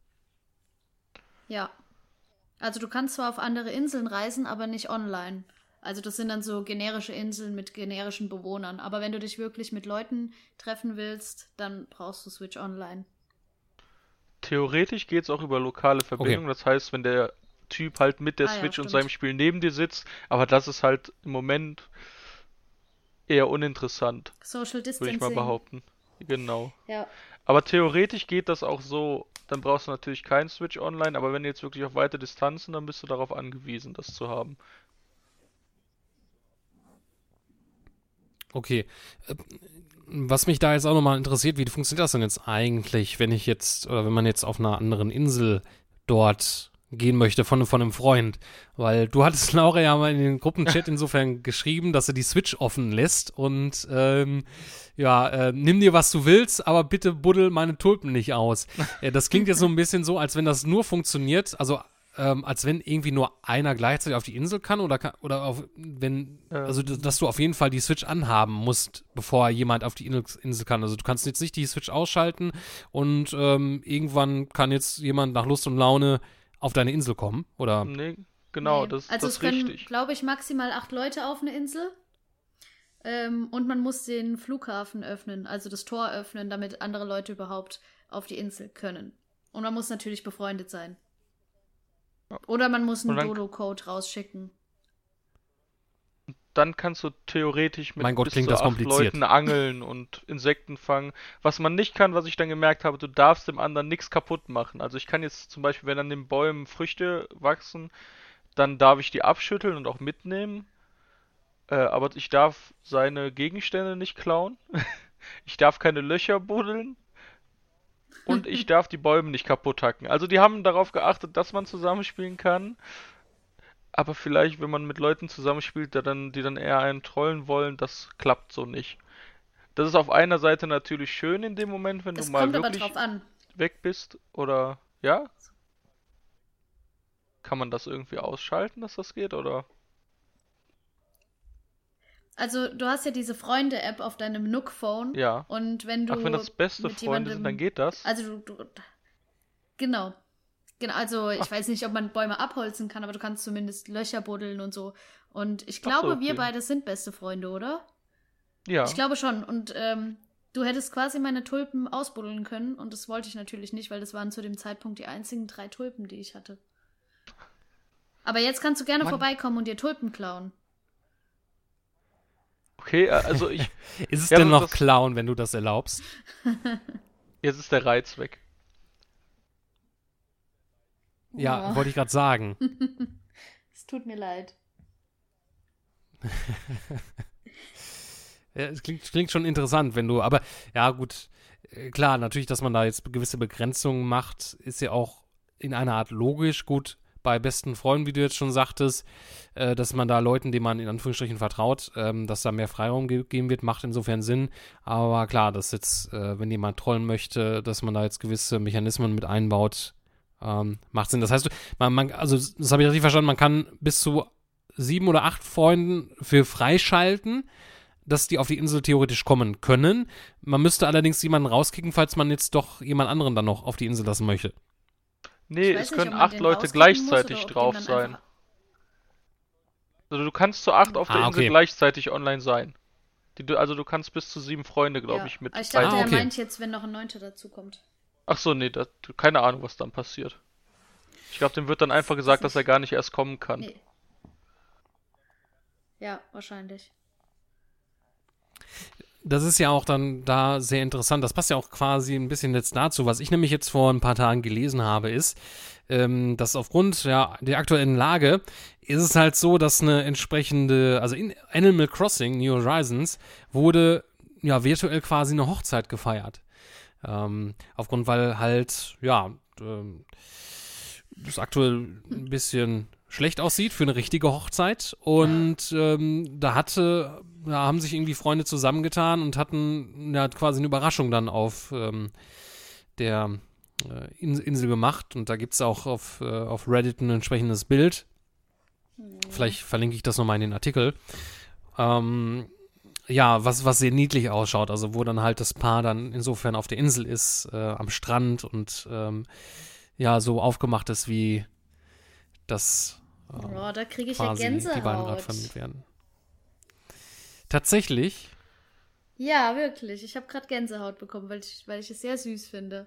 Ja. Also du kannst zwar auf andere Inseln reisen, aber nicht online. Also das sind dann so generische Inseln mit generischen Bewohnern. Aber wenn du dich wirklich mit Leuten treffen willst, dann brauchst du Switch Online. Theoretisch geht es auch über lokale Okay. Verbindungen. Das heißt, wenn der Typ halt mit der Ah ja, Switch und seinem stimmt. Spiel neben dir sitzt, aber das ist halt im Moment eher uninteressant, Social würde ich mal Distancing. behaupten. Genau. Ja. Aber theoretisch geht das auch so, dann brauchst du natürlich keinen Switch Online, aber wenn du jetzt wirklich auf weite Distanzen, dann bist du darauf angewiesen, das zu haben. Okay. Äh, Was mich da jetzt auch nochmal interessiert, wie funktioniert das denn jetzt eigentlich, wenn ich jetzt, oder wenn man jetzt auf einer anderen Insel dort gehen möchte von, von einem Freund? Weil du hattest Laura ja mal in den Gruppenchat insofern geschrieben, dass sie die Switch offen lässt und ähm, ja, äh, nimm dir, was du willst, aber bitte buddel meine Tulpen nicht aus. Äh, das klingt jetzt so ein bisschen so, als wenn das nur funktioniert, also ähm, als wenn irgendwie nur einer gleichzeitig auf die Insel kann oder, kann, oder auf, wenn, also Ähm, dass du auf jeden Fall die Switch anhaben musst, bevor jemand auf die Insel Insel kann. Also du kannst jetzt nicht die Switch ausschalten und ähm, irgendwann kann jetzt jemand nach Lust und Laune auf deine Insel kommen, oder? nee, genau, Nee. das, Also das es ist können, richtig. glaube ich, maximal acht Leute auf eine Insel. Ähm, und man muss den Flughafen öffnen, also das Tor öffnen, damit andere Leute überhaupt auf die Insel können. Und man muss natürlich befreundet sein. Oder man muss Und einen dann, Dodo-Code rausschicken. dann kannst du theoretisch mit Mein Gott, bis klingt zu das acht Leuten kompliziert. angeln und Insekten fangen. Was man nicht kann, was ich dann gemerkt habe, du darfst dem anderen nichts kaputt machen. Also ich kann jetzt zum Beispiel, wenn an den Bäumen Früchte wachsen, dann darf ich die abschütteln und auch mitnehmen. Äh, aber ich darf seine Gegenstände nicht klauen. Ich darf keine Löcher buddeln. Und ich darf die Bäume nicht kaputt hacken. Also die haben darauf geachtet, dass man zusammenspielen kann. Aber vielleicht, wenn man mit Leuten zusammenspielt, die dann, die dann eher einen trollen wollen, das klappt so nicht. Das ist auf einer Seite natürlich schön in dem Moment, wenn du Das mal kommt aber wirklich drauf an. weg bist. Oder ja, kann man das irgendwie ausschalten, dass das geht? Oder? Also du hast ja diese Freunde-App auf deinem Nook-Phone. Ja. Und wenn Ach, wenn du das beste mit Freunde sind, dann jemandem. geht das? Also du, du. Genau. Genau, also Ach, ich weiß nicht, ob man Bäume abholzen kann, aber du kannst zumindest Löcher buddeln und so. Und ich ach so, glaube, wir okay. beide sind beste Freunde, oder? Ich Ja. glaube schon. Und ähm, du hättest quasi meine Tulpen ausbuddeln können. Und das wollte ich natürlich nicht, weil das waren zu dem Zeitpunkt die einzigen drei Tulpen, die ich hatte. Aber jetzt kannst du gerne Mann. vorbeikommen und dir Tulpen klauen. Okay, äh, also ich. Ist es Ja, denn das, noch das, Clown, wenn du das erlaubst? jetzt ist der Reiz weg. Ja, Oh. wollte ich gerade sagen. Es tut mir leid. Ja, es klingt, klingt schon interessant, wenn du, aber ja gut, äh, klar, natürlich, dass man da jetzt gewisse Begrenzungen macht, ist ja auch in einer Art logisch. Gut, bei besten Freunden, wie du jetzt schon sagtest, äh, dass man da Leuten, denen man in Anführungsstrichen vertraut, ähm, dass da mehr Freiraum ge geben wird, macht insofern Sinn. Aber klar, dass jetzt, äh, wenn jemand trollen möchte, dass man da jetzt gewisse Mechanismen mit einbaut, ähm, macht Sinn. Das heißt, man, man, also das habe ich richtig verstanden, man kann bis zu sieben oder acht Freunden für freischalten, dass die auf die Insel theoretisch kommen können. Man müsste allerdings jemanden rauskicken, falls man jetzt doch jemand anderen dann noch auf die Insel lassen möchte. Nee, Ich weiß es nicht, können ob man acht den Leute rauskicken muss gleichzeitig oder ob den drauf dann sein. einfach. Also du kannst zu acht auf der Ah, Insel okay. gleichzeitig online sein. Die, du- also du kannst bis zu sieben Freunde, glaube Ja. ich, mit Aber ich dachte, Ah, er okay. meint jetzt, wenn noch ein Neunter dazu kommt. Ach so, nee, das, keine Ahnung, was dann passiert. Ich glaube, dem wird dann einfach Das gesagt, dass er nicht. gar nicht erst kommen kann. Nee. Ja, wahrscheinlich. Das ist ja auch dann da sehr interessant. Das passt ja auch quasi ein bisschen jetzt dazu. Was ich nämlich jetzt vor ein paar Tagen gelesen habe, ist, ähm, dass aufgrund ja, der aktuellen Lage ist es halt so, dass eine entsprechende, also in Animal Crossing New Horizons wurde ja virtuell quasi eine Hochzeit gefeiert. Ähm, aufgrund, weil halt, ja, ähm, das aktuell ein bisschen schlecht aussieht für eine richtige Hochzeit. Und ähm, da hatte, da haben sich irgendwie Freunde zusammengetan und hatten ja quasi eine Überraschung dann auf ähm, der äh, In Insel gemacht. Und da gibt es auch auf, äh, auf Reddit ein entsprechendes Bild. Vielleicht verlinke ich das nochmal in den Artikel. Ähm, ja, was, was sehr niedlich ausschaut. Also wo dann halt das Paar dann insofern auf der Insel ist, äh, am Strand und ähm, ja, so aufgemacht ist, wie das ähm, Oh, da kriege ich ja quasi die beiden gerade Gänsehaut. vermittelt werden. Tatsächlich, Ja, wirklich. Ich habe gerade Gänsehaut bekommen, weil ich, weil ich es sehr süß finde.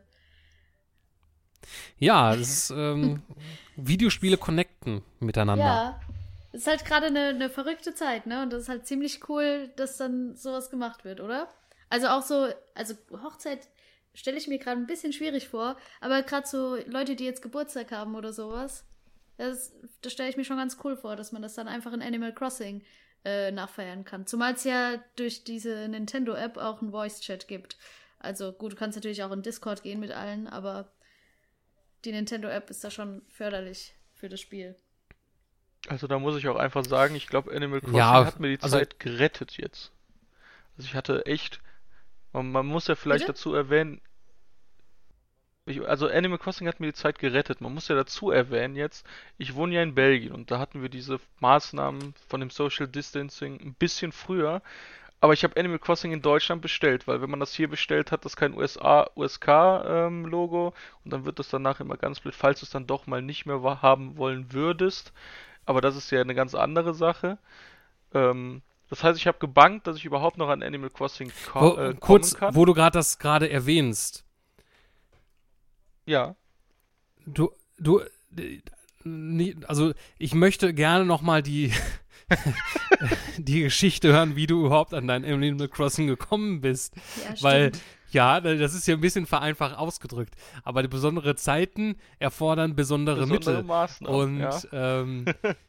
ja, das ist ähm, Videospiele connecten miteinander. Ja, es ist halt gerade eine, eine verrückte Zeit, ne? Und das ist halt ziemlich cool, dass dann sowas gemacht wird, oder? Also auch so, also Hochzeit stelle ich mir gerade ein bisschen schwierig vor, aber gerade so Leute, die jetzt Geburtstag haben oder sowas, das, das stelle ich mir schon ganz cool vor, dass man das dann einfach in Animal Crossing äh, nachfeiern kann. Zumal es ja durch diese Nintendo-App auch einen Voice-Chat gibt. Also gut, du kannst natürlich auch in Discord gehen mit allen, aber die Nintendo-App ist da schon förderlich für das Spiel. Also da muss ich auch einfach sagen, ich glaube, Animal Crossing Ja, hat mir die also- Zeit gerettet jetzt. Also ich hatte echt, man, man muss ja vielleicht Bitte? dazu erwähnen, ich, also Animal Crossing hat mir die Zeit gerettet. Man muss ja dazu erwähnen jetzt, ich wohne ja in Belgien und da hatten wir diese Maßnahmen von dem Social Distancing ein bisschen früher. Aber ich habe Animal Crossing in Deutschland bestellt, weil wenn man das hier bestellt, hat das kein U S A, U S K-Logo und dann wird das danach immer ganz blöd, falls du es dann doch mal nicht mehr wa- haben wollen würdest. Aber das ist ja eine ganz andere Sache. Ähm, das heißt, ich habe gebankt, dass ich überhaupt noch an Animal Crossing ko Wo, äh, kommen kurz, kann. wo du gerade das gerade erwähnst. Ja. Du, du, äh, nie- also ich möchte gerne noch mal die, die Geschichte hören, wie du überhaupt an dein Animal Crossing gekommen bist. Ja, Weil, stimmt. ja, das ist ja ein bisschen vereinfacht ausgedrückt. Aber die besondere Zeiten erfordern besondere, Besondere Mittel. Maßnahmen, Und ja. ähm,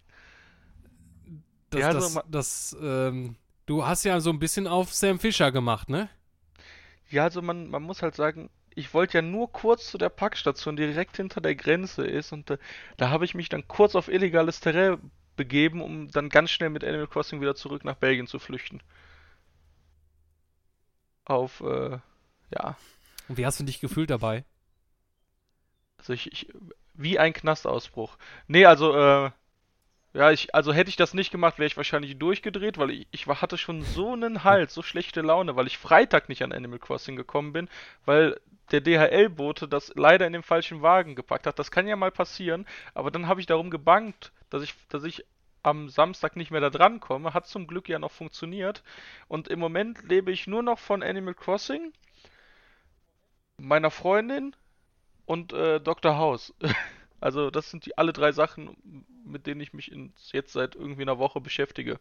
das, Ja, also das, ma- das, ähm, du hast ja so ein bisschen auf Sam Fisher gemacht, ne? Ja, also man, man muss halt sagen, ich wollte ja nur kurz zu der Packstation, die direkt hinter der Grenze ist und da, da habe ich mich dann kurz auf illegales Terrain begeben, um dann ganz schnell mit Animal Crossing wieder zurück nach Belgien zu flüchten. Auf, äh, ja, Und wie hast du dich gefühlt dabei? also ich, ich, wie ein Knastausbruch. Nee, also, äh, ja, ich, also hätte ich das nicht gemacht, wäre ich wahrscheinlich durchgedreht, weil ich, ich war, hatte schon so einen Hals, so schlechte Laune, weil ich Freitag nicht an Animal Crossing gekommen bin, weil der D H L-Bote das leider in den falschen Wagen gepackt hat. Das kann ja mal passieren, aber dann habe ich darum gebangt, dass ich, dass ich am Samstag nicht mehr da dran komme. Hat zum Glück ja noch funktioniert. Und im Moment lebe ich nur noch von Animal Crossing, meiner Freundin und äh, Doktor House. Also das sind die alle drei Sachen, mit denen ich mich in, jetzt seit irgendwie einer Woche beschäftige.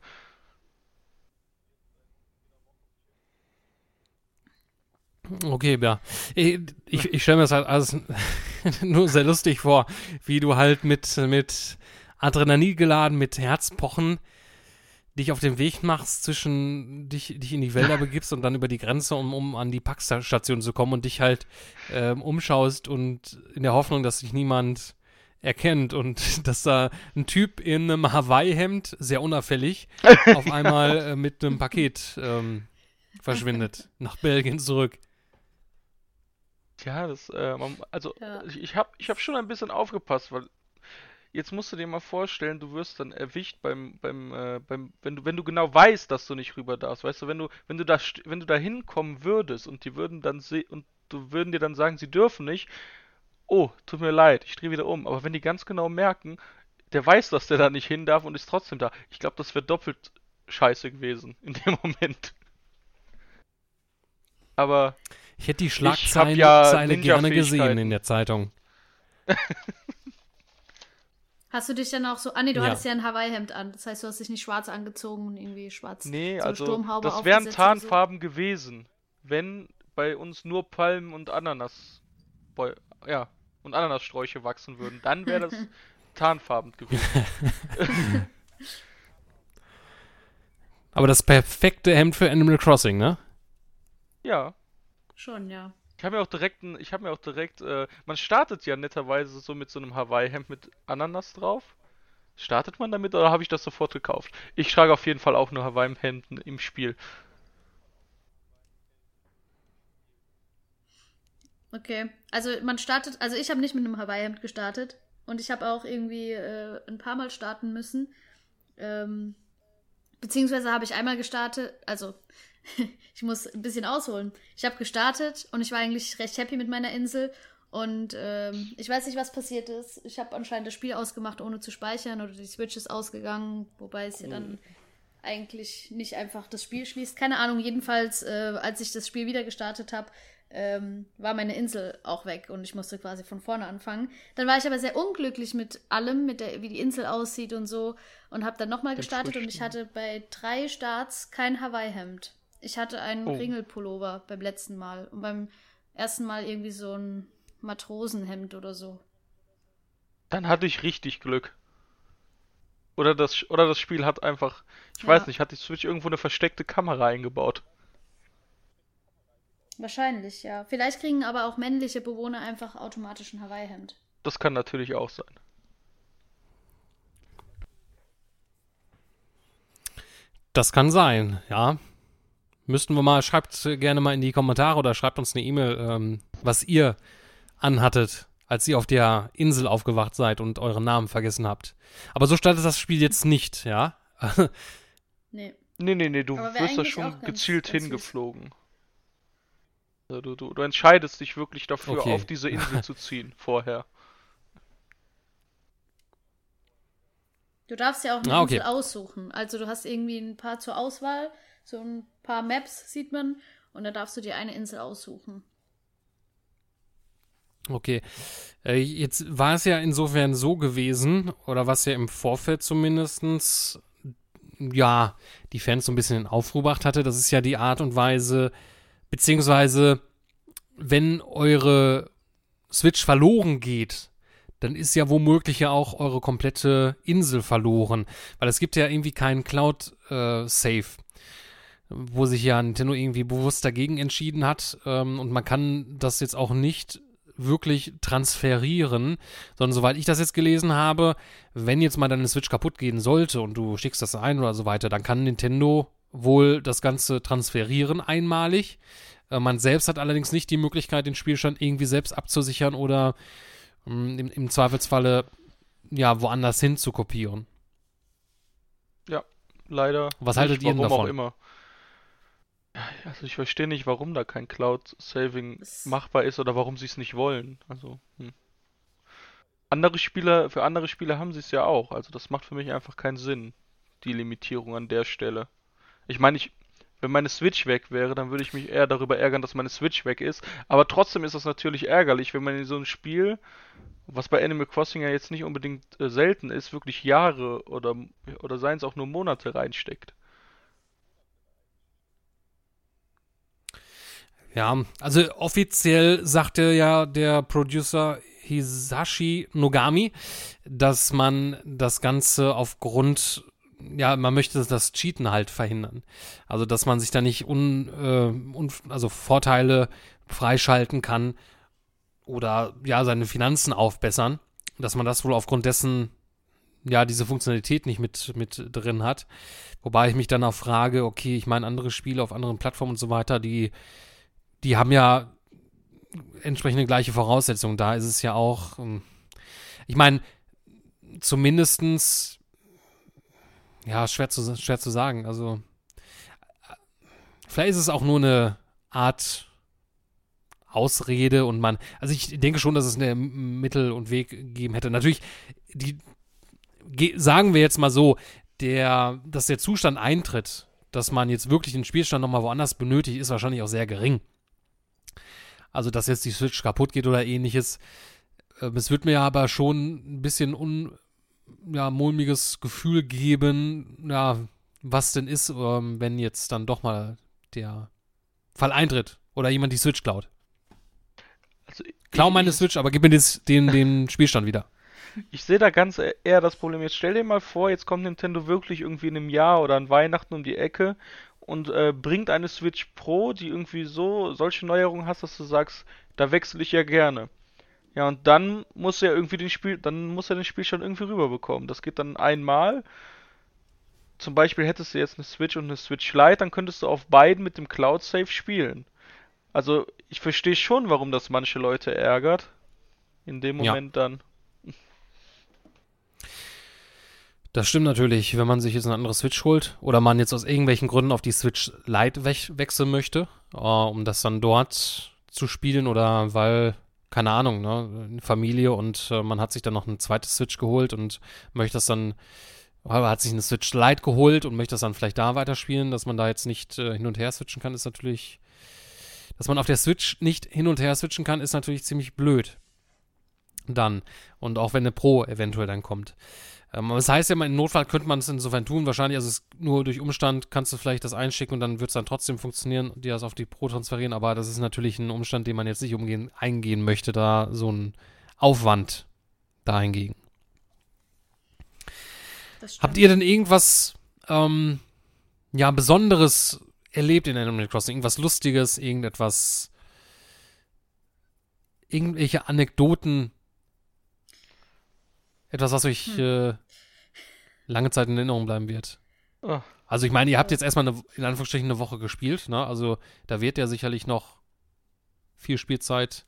Okay, ja. Ich, ich, ich stelle mir das halt alles nur sehr lustig vor, wie du halt mit, mit Adrenalin geladen, mit Herzpochen dich auf den Weg machst, zwischen dich, dich in die Wälder begibst und dann über die Grenze, um, um an die Packstation zu kommen und dich halt ähm, umschaust und in der Hoffnung, dass dich niemand erkennt und dass da ein Typ in einem Hawaii-Hemd, sehr unauffällig, auf einmal äh, mit einem Paket ähm, verschwindet, nach Belgien zurück. Ja, das, äh, man, also Ja. ich, ich habe ich hab schon ein bisschen aufgepasst, weil jetzt musst du dir mal vorstellen, du wirst dann erwischt beim, beim, äh, beim, wenn du, wenn du genau weißt, dass du nicht rüber darfst, weißt du, wenn du, wenn du da, st- wenn du da hinkommen würdest und die würden dann se und du würden dir dann sagen, sie dürfen nicht, oh, tut mir leid, ich drehe wieder um. Aber wenn die ganz genau merken, der weiß, dass der da nicht hin darf und ist trotzdem da, ich glaube, das wäre doppelt scheiße gewesen in dem Moment. Aber Ich hätte die ich habe Schlagzeile ja Zeile gerne gesehen in Ninja-Fähigkeiten. der Zeitung. Hast du dich dann auch so, ah nee, du Ja. hattest ja ein Hawaii-Hemd an. Das heißt, du hast dich nicht schwarz angezogen und irgendwie schwarz Nee, so also Sturmhaube das wären aufgesetzt oder so. Tarnfarben gewesen, wenn bei uns nur Palmen und Ananas, Bäu- ja, und Ananassträuche wachsen würden, dann wäre das tarnfarben gewesen. Aber das perfekte Hemd für Animal Crossing, ne? Ja, Schon, ja. ich habe mir auch direkt, ein, ich habe mir auch direkt, äh, man startet ja netterweise so mit so einem Hawaii-Hemd mit Ananas drauf. Startet man damit oder habe ich das sofort gekauft? Ich trage auf jeden Fall auch nur Hawaii-Hemden im Spiel. Okay. Also man startet, also ich habe nicht mit einem Hawaii-Hemd gestartet und ich habe auch irgendwie äh, ein paar Mal starten müssen. Ähm, beziehungsweise habe ich einmal gestartet, also ich muss ein bisschen ausholen. Ich habe gestartet und ich war eigentlich recht happy mit meiner Insel und ähm, ich weiß nicht, was passiert ist. Ich habe anscheinend das Spiel ausgemacht, ohne zu speichern oder die Switch ist ausgegangen, wobei es ja dann eigentlich nicht einfach das Spiel schließt. Keine Ahnung, jedenfalls, äh, als ich das Spiel wieder gestartet habe, ähm, war meine Insel auch weg und ich musste quasi von vorne anfangen. Dann war ich aber sehr unglücklich mit allem, mit der, wie die Insel aussieht und so und habe dann nochmal Den gestartet und ich Früchten. hatte bei drei Starts kein Hawaii-Hemd. Ich hatte einen Oh. Ringelpullover beim letzten Mal und beim ersten Mal irgendwie so ein Matrosenhemd oder so. Dann hatte ich richtig Glück. Oder das, oder das Spiel hat einfach, ich weiß Ja, nicht, hat die Switch irgendwo eine versteckte Kamera eingebaut. wahrscheinlich, ja. Vielleicht kriegen aber auch männliche Bewohner einfach automatisch ein Hawaii-Hemd. Das kann natürlich auch sein. Das kann sein, ja. Müssten wir mal, schreibt gerne mal in die Kommentare oder schreibt uns eine E-Mail, ähm, was ihr anhattet, als ihr auf der Insel aufgewacht seid und euren Namen vergessen habt. Aber so startet das Spiel jetzt nicht, ja? Nee. Nee, nee, nee, du Aber wäre wirst da eigentlich schon auch ganz, gezielt ganz süß. hingeflogen. Also du, du, du entscheidest dich wirklich dafür, Okay. auf diese Insel zu ziehen, vorher. Du darfst ja auch eine Ah, okay. Insel aussuchen. Also du hast irgendwie ein paar zur Auswahl, so ein paar Maps sieht man und da darfst du dir eine Insel aussuchen. Okay. Äh, jetzt war es ja insofern so gewesen, oder was ja im Vorfeld zumindestens, ja, die Fans so ein bisschen in Aufruhr gebracht hatte, das ist ja die Art und Weise, beziehungsweise, wenn eure Switch verloren geht, dann ist ja womöglich ja auch eure komplette Insel verloren. Weil es gibt ja irgendwie keinen Cloud-Save, wo sich ja Nintendo irgendwie bewusst dagegen entschieden hat. Ähm, und man kann das jetzt auch nicht wirklich transferieren, sondern soweit ich das jetzt gelesen habe, wenn jetzt mal deine Switch kaputt gehen sollte und du schickst das ein oder so weiter, dann kann Nintendo wohl das Ganze transferieren einmalig. Äh, man selbst hat allerdings nicht die Möglichkeit, den Spielstand irgendwie selbst abzusichern oder mh, im, im Zweifelsfalle ja woanders hin zu kopieren. Ja, leider. Was nicht, haltet ihr denn warum auch davon? immer. Also ich verstehe nicht, warum da kein Cloud-Saving Das, machbar ist oder warum sie es nicht wollen. Also, hm. Andere Spieler, für andere Spieler haben sie es ja auch. Also das macht für mich einfach keinen Sinn, die Limitierung an der Stelle. Ich meine, ich, wenn meine Switch weg wäre, dann würde ich mich eher darüber ärgern, dass meine Switch weg ist. Aber trotzdem ist das natürlich ärgerlich, wenn man in so ein Spiel, was bei Animal Crossing ja jetzt nicht unbedingt äh, selten ist, wirklich Jahre oder, oder seien es auch nur Monate reinsteckt. Ja, also offiziell sagte ja der Producer Hisashi Nogami, dass man das Ganze aufgrund, ja, man möchte das Cheaten halt verhindern. Also, dass man sich da nicht un, äh, un, also Vorteile freischalten kann oder ja, seine Finanzen aufbessern, dass man das wohl aufgrund dessen ja, diese Funktionalität nicht mit, mit drin hat. Wobei ich mich dann auch frage, okay, ich meine, andere Spiele auf anderen Plattformen und so weiter, die die haben ja entsprechende gleiche Voraussetzungen. Da ist es ja auch, ähm, ich meine, zumindestens, ja, schwer zu, schwer zu sagen. Also, vielleicht ist es auch nur eine Art Ausrede und man, also ich denke schon, dass es eine Mittel und Weg gegeben hätte. Natürlich, die, ge, sagen wir jetzt mal so, der, dass der Zustand eintritt, dass man jetzt wirklich den Spielstand nochmal woanders benötigt, ist wahrscheinlich auch sehr gering. Also, dass jetzt die Switch kaputt geht oder ähnliches. Ähm, es wird mir aber schon ein bisschen un, ja, mulmiges Gefühl geben, ja, was denn ist, ähm, wenn jetzt dann doch mal der Fall eintritt oder jemand die Switch klaut. Also Klau ich, meine ich, Switch, aber gib mir das, den, den Spielstand wieder. ich sehe da ganz e- eher das Problem. Jetzt stell dir mal vor, jetzt kommt Nintendo wirklich irgendwie in einem Jahr oder an Weihnachten um die Ecke und äh, bringt eine Switch Pro, die irgendwie so solche Neuerungen hast, dass du sagst, da wechsle ich ja gerne. Ja, und dann muss er irgendwie den Spiel, dann muss er den Spielstand irgendwie rüberbekommen. Das geht dann einmal. Zum Beispiel hättest du jetzt eine Switch und eine Switch Lite, dann könntest du auf beiden mit dem Cloud Save spielen. Also, ich verstehe schon, warum das manche Leute ärgert. In dem Ja, Moment dann. das stimmt natürlich, wenn man sich jetzt eine andere Switch holt oder man jetzt aus irgendwelchen Gründen auf die Switch Lite wech wechseln möchte, äh, um das dann dort zu spielen oder weil, keine Ahnung, ne, Familie und äh, man hat sich dann noch eine zweite Switch geholt und möchte das dann, oder hat sich eine Switch Lite geholt und möchte das dann vielleicht da weiterspielen, dass man da jetzt nicht äh, hin und her switchen kann, ist natürlich, dass man auf der Switch nicht hin und her switchen kann, ist natürlich ziemlich blöd. Dann. Und auch wenn eine Pro eventuell dann kommt. Ähm, aber das heißt ja, im Notfall könnte man es insofern tun. Wahrscheinlich, also es, nur durch Umstand kannst du vielleicht das einschicken und dann wird es dann trotzdem funktionieren, dir das auf die Pro transferieren. Aber das ist natürlich ein Umstand, den man jetzt nicht umgehen, eingehen möchte, da so ein Aufwand dahingegen. Das stimmt. Habt ihr denn irgendwas ähm, ja, Besonderes erlebt in Animal Crossing? Irgendwas Lustiges, irgendetwas, irgendwelche Anekdoten? Etwas, was euch Hm. äh, lange Zeit in Erinnerung bleiben wird? Oh. Also ich meine, ihr habt jetzt erstmal eine, in Anführungsstrichen eine Woche gespielt, ne? Also da wird ja sicherlich noch viel Spielzeit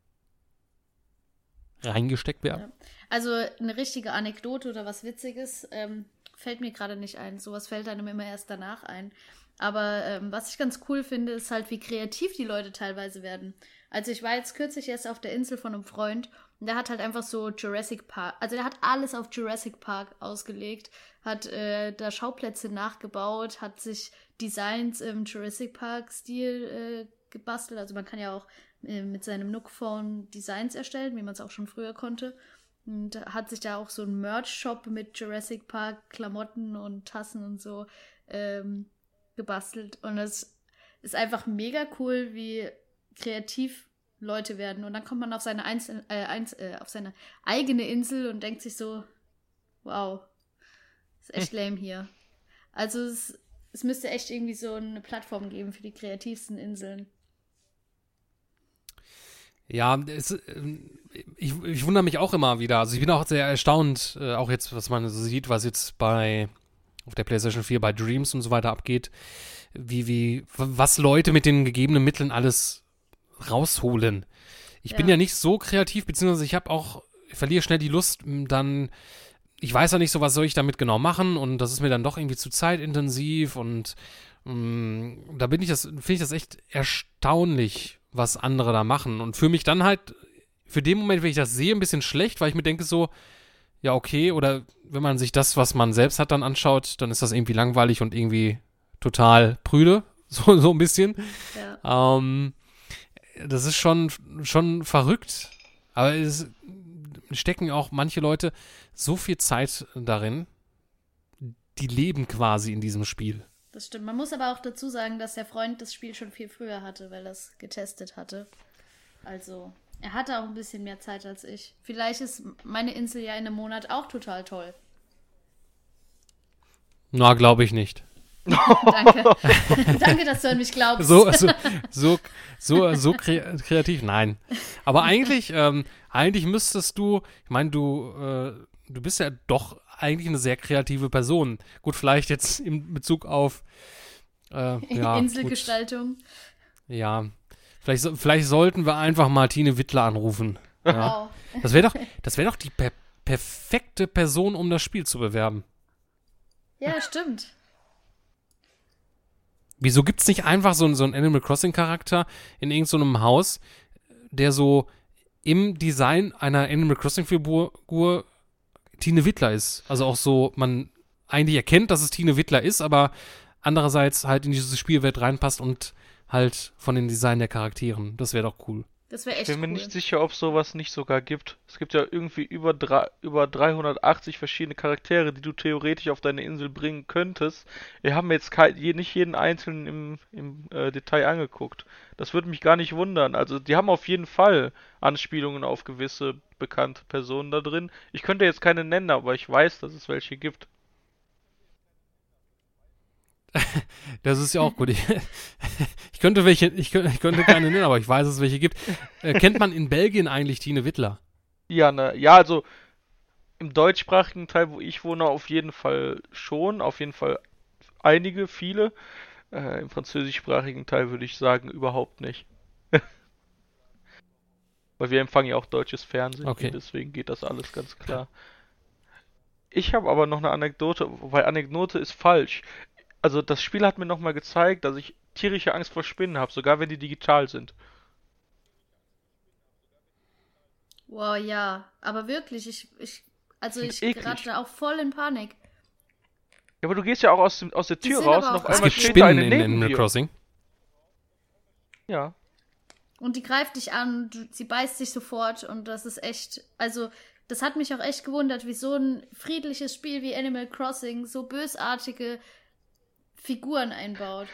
reingesteckt werden. Ja. Also eine richtige Anekdote oder was Witziges ähm, fällt mir gerade nicht ein. Sowas fällt einem immer erst danach ein. Aber ähm, was ich ganz cool finde, ist halt, wie kreativ die Leute teilweise werden. Also ich war jetzt kürzlich erst auf der Insel von einem Freund und der hat halt einfach so Jurassic Park, also der hat alles auf Jurassic Park ausgelegt, hat äh, da Schauplätze nachgebaut, hat sich Designs im Jurassic Park-Stil äh, gebastelt. Also man kann ja auch äh, mit seinem Nook-Phone Designs erstellen, wie man es auch schon früher konnte. Und hat sich da auch so einen Merch-Shop mit Jurassic Park Klamotten und Tassen und so ähm, gebastelt. Und es ist einfach mega cool, wie kreativ Leute werden. Und dann kommt man auf seine, Einzel äh, Einz äh, auf seine eigene Insel und denkt sich so, wow, ist echt lame hier. Also es, es müsste echt irgendwie so eine Plattform geben für die kreativsten Inseln. Ja, es, ich, ich wundere mich auch immer wieder. Also ich bin auch sehr erstaunt, äh, auch jetzt, was man so sieht, was jetzt bei auf der PlayStation vier bei Dreams und so weiter abgeht, wie, wie, was Leute mit den gegebenen Mitteln alles rausholen. Ich Ja. bin ja nicht so kreativ, beziehungsweise ich habe auch, ich verliere schnell die Lust, dann, ich weiß ja nicht so, was soll ich damit genau machen und das ist mir dann doch irgendwie zu zeitintensiv und mh, da bin ich das, finde ich das echt erstaunlich, was andere da machen und für mich dann halt, für den Moment, wenn ich das sehe, ein bisschen schlecht, weil ich mir denke so, ja, okay, oder wenn man sich das, was man selbst hat, dann anschaut, dann ist das irgendwie langweilig und irgendwie total prüde, so, so ein bisschen. Ja. Ähm, das ist schon, schon verrückt. Aber es stecken auch manche Leute so viel Zeit darin, die leben quasi in diesem Spiel. Das stimmt. Man muss aber auch dazu sagen, dass der Freund das Spiel schon viel früher hatte, weil er es getestet hatte. Also, er hatte auch ein bisschen mehr Zeit als ich. Vielleicht ist meine Insel ja in einem Monat auch total toll. Na, glaube ich nicht. Danke. Danke, dass du an mich glaubst. So, so, so, so, so kre kreativ, nein. Aber eigentlich, ähm, eigentlich müsstest du, ich meine, du, äh, du bist ja doch eigentlich eine sehr kreative Person. Gut, vielleicht jetzt in Bezug auf äh, ja, Inselgestaltung. Gut, ja, vielleicht, so- vielleicht sollten wir einfach mal Tine Wittler anrufen. Ja. Wow. Das wäre doch, das wäre doch die per perfekte Person, um das Spiel zu bewerben. Ja, stimmt. Wieso gibt es nicht einfach so, einen- so einen Animal Crossing-Charakter in irgendeinem Haus, der so im Design einer Animal Crossing-Figur Tine Wittler ist? Also auch so, man eigentlich erkennt, dass es Tine Wittler ist, aber andererseits halt in diese Spielwelt reinpasst und halt von den Design der Charakteren. Das wäre doch cool. Das wäre Ich echt bin mir cool. nicht sicher, ob sowas nicht sogar gibt. Es gibt ja irgendwie über, drei, über dreihundertachtzig verschiedene Charaktere, die du theoretisch auf deine Insel bringen könntest. Wir haben jetzt kei- je, nicht jeden einzelnen im, im äh, Detail angeguckt. Das würde mich gar nicht wundern. Also die haben auf jeden Fall Anspielungen auf gewisse bekannte Personen da drin. Ich könnte jetzt keine nennen, aber ich weiß, dass es welche gibt. Das ist ja auch gut. Ich, ich könnte welche, ich könnte, ich könnte keine nennen, aber ich weiß, dass es welche gibt. Äh, kennt man in Belgien eigentlich Tine Wittler? Ja, ne, ja, also im deutschsprachigen Teil, wo ich wohne, auf jeden Fall schon. Auf jeden Fall einige, viele. Äh, im französischsprachigen Teil würde ich sagen, überhaupt nicht. Weil wir empfangen ja auch deutsches Fernsehen, Okay. hier, deswegen geht das alles ganz klar. Ich habe aber noch eine Anekdote, weil Anekdote ist falsch. Also das Spiel hat mir nochmal gezeigt, dass ich tierische Angst vor Spinnen habe, sogar wenn die digital sind. Wow, ja. Aber wirklich, ich, ich also Sind ich eklig. gerate da auch voll in Panik. Ja, aber du gehst ja auch aus, dem, aus der Die Tür sind raus aber und auf auch Es einmal gibt aggressiv. steht da Spinnen eine in neben Animal dir. Crossing. Ja. Und die greift dich an, du, sie beißt dich sofort und das ist echt, also das hat mich auch echt gewundert, wie so ein friedliches Spiel wie Animal Crossing so bösartige Figuren einbaut.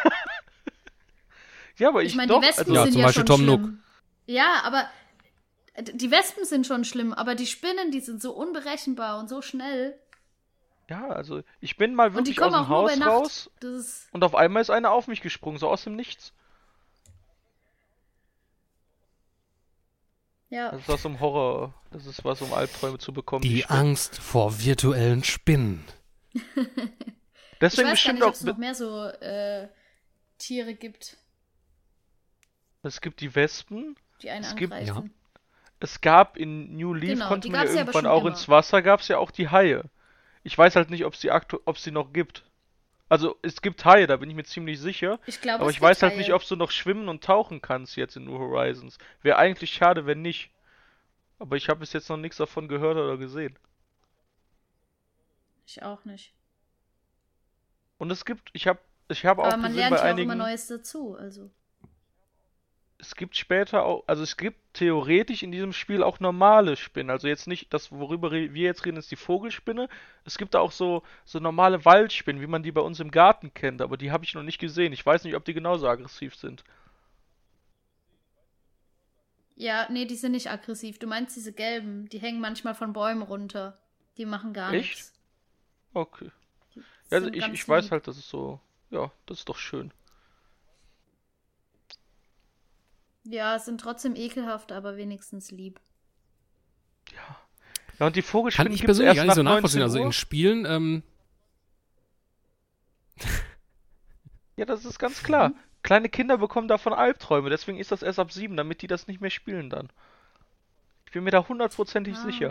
Ja, aber Ich ich, meine, doch, die Wespen also, Ja, sind zum ja Beispiel schon Tom schlimm. Nook. Ja, aber d- die Wespen sind schon schlimm, aber die Spinnen, die sind so unberechenbar und so schnell. Ja, also ich bin mal Und die wirklich aus kommen dem auch nur bei Haus Nacht. raus Das ist, und auf einmal ist einer auf mich gesprungen, so aus dem Nichts. ja. Das ist was um Horror, das ist was um Albträume zu bekommen. Die stimmen. Angst vor virtuellen Spinnen. Ich Deswegen weiß gar bestimmt nicht, ob auch, es noch mehr so äh, Tiere gibt, es gibt die Wespen, die einen Es gibt- angreifen. es gab in New Leaf, Genau, konnte die man ja gab's ja aber irgendwann schon auch immer. ins Wasser, gab es ja auch die Haie. Ich weiß halt nicht, ob es die, aktu ob es die noch gibt. Also es gibt Haie, da bin ich mir ziemlich sicher. Ich glaube, Aber es ich weiß gibt halt Haie. nicht, ob du noch schwimmen und tauchen kannst jetzt in New Horizons. Wäre eigentlich schade, wenn nicht. Aber ich habe bis jetzt noch nichts davon gehört oder gesehen. Ich auch nicht. Und es gibt, ich habe ich habe auch Aber man gesehen lernt bei ja auch einigen, immer Neues dazu. Also. es gibt später auch, also es gibt theoretisch in diesem Spiel auch normale Spinnen. Also jetzt nicht das, worüber wir jetzt reden, ist die Vogelspinne. Es gibt da auch so, so normale Waldspinnen, wie man die bei uns im Garten kennt, aber die habe ich noch nicht gesehen. Ich weiß nicht, ob die genauso aggressiv sind. Ja, nee, die sind nicht aggressiv. Du meinst diese gelben, die hängen manchmal von Bäumen runter. Die machen gar Echt? nichts. Okay. Die Ja, also sind ich, ganz ich weiß lieb. halt, dass es so, ja, das ist doch schön. Ja, sind trotzdem ekelhaft, aber wenigstens lieb. Ja, und die Kann Vogelspinnen ich gibt es persönlich erst gar nicht nach so nachvollziehen. 19 Also in Uhr. Spielen, ähm, Ja, das ist ganz klar. Kleine Kinder bekommen davon Albträume, deswegen ist das erst ab sieben, damit die das nicht mehr spielen dann. Ich bin mir da hundertprozentig Ah. sicher.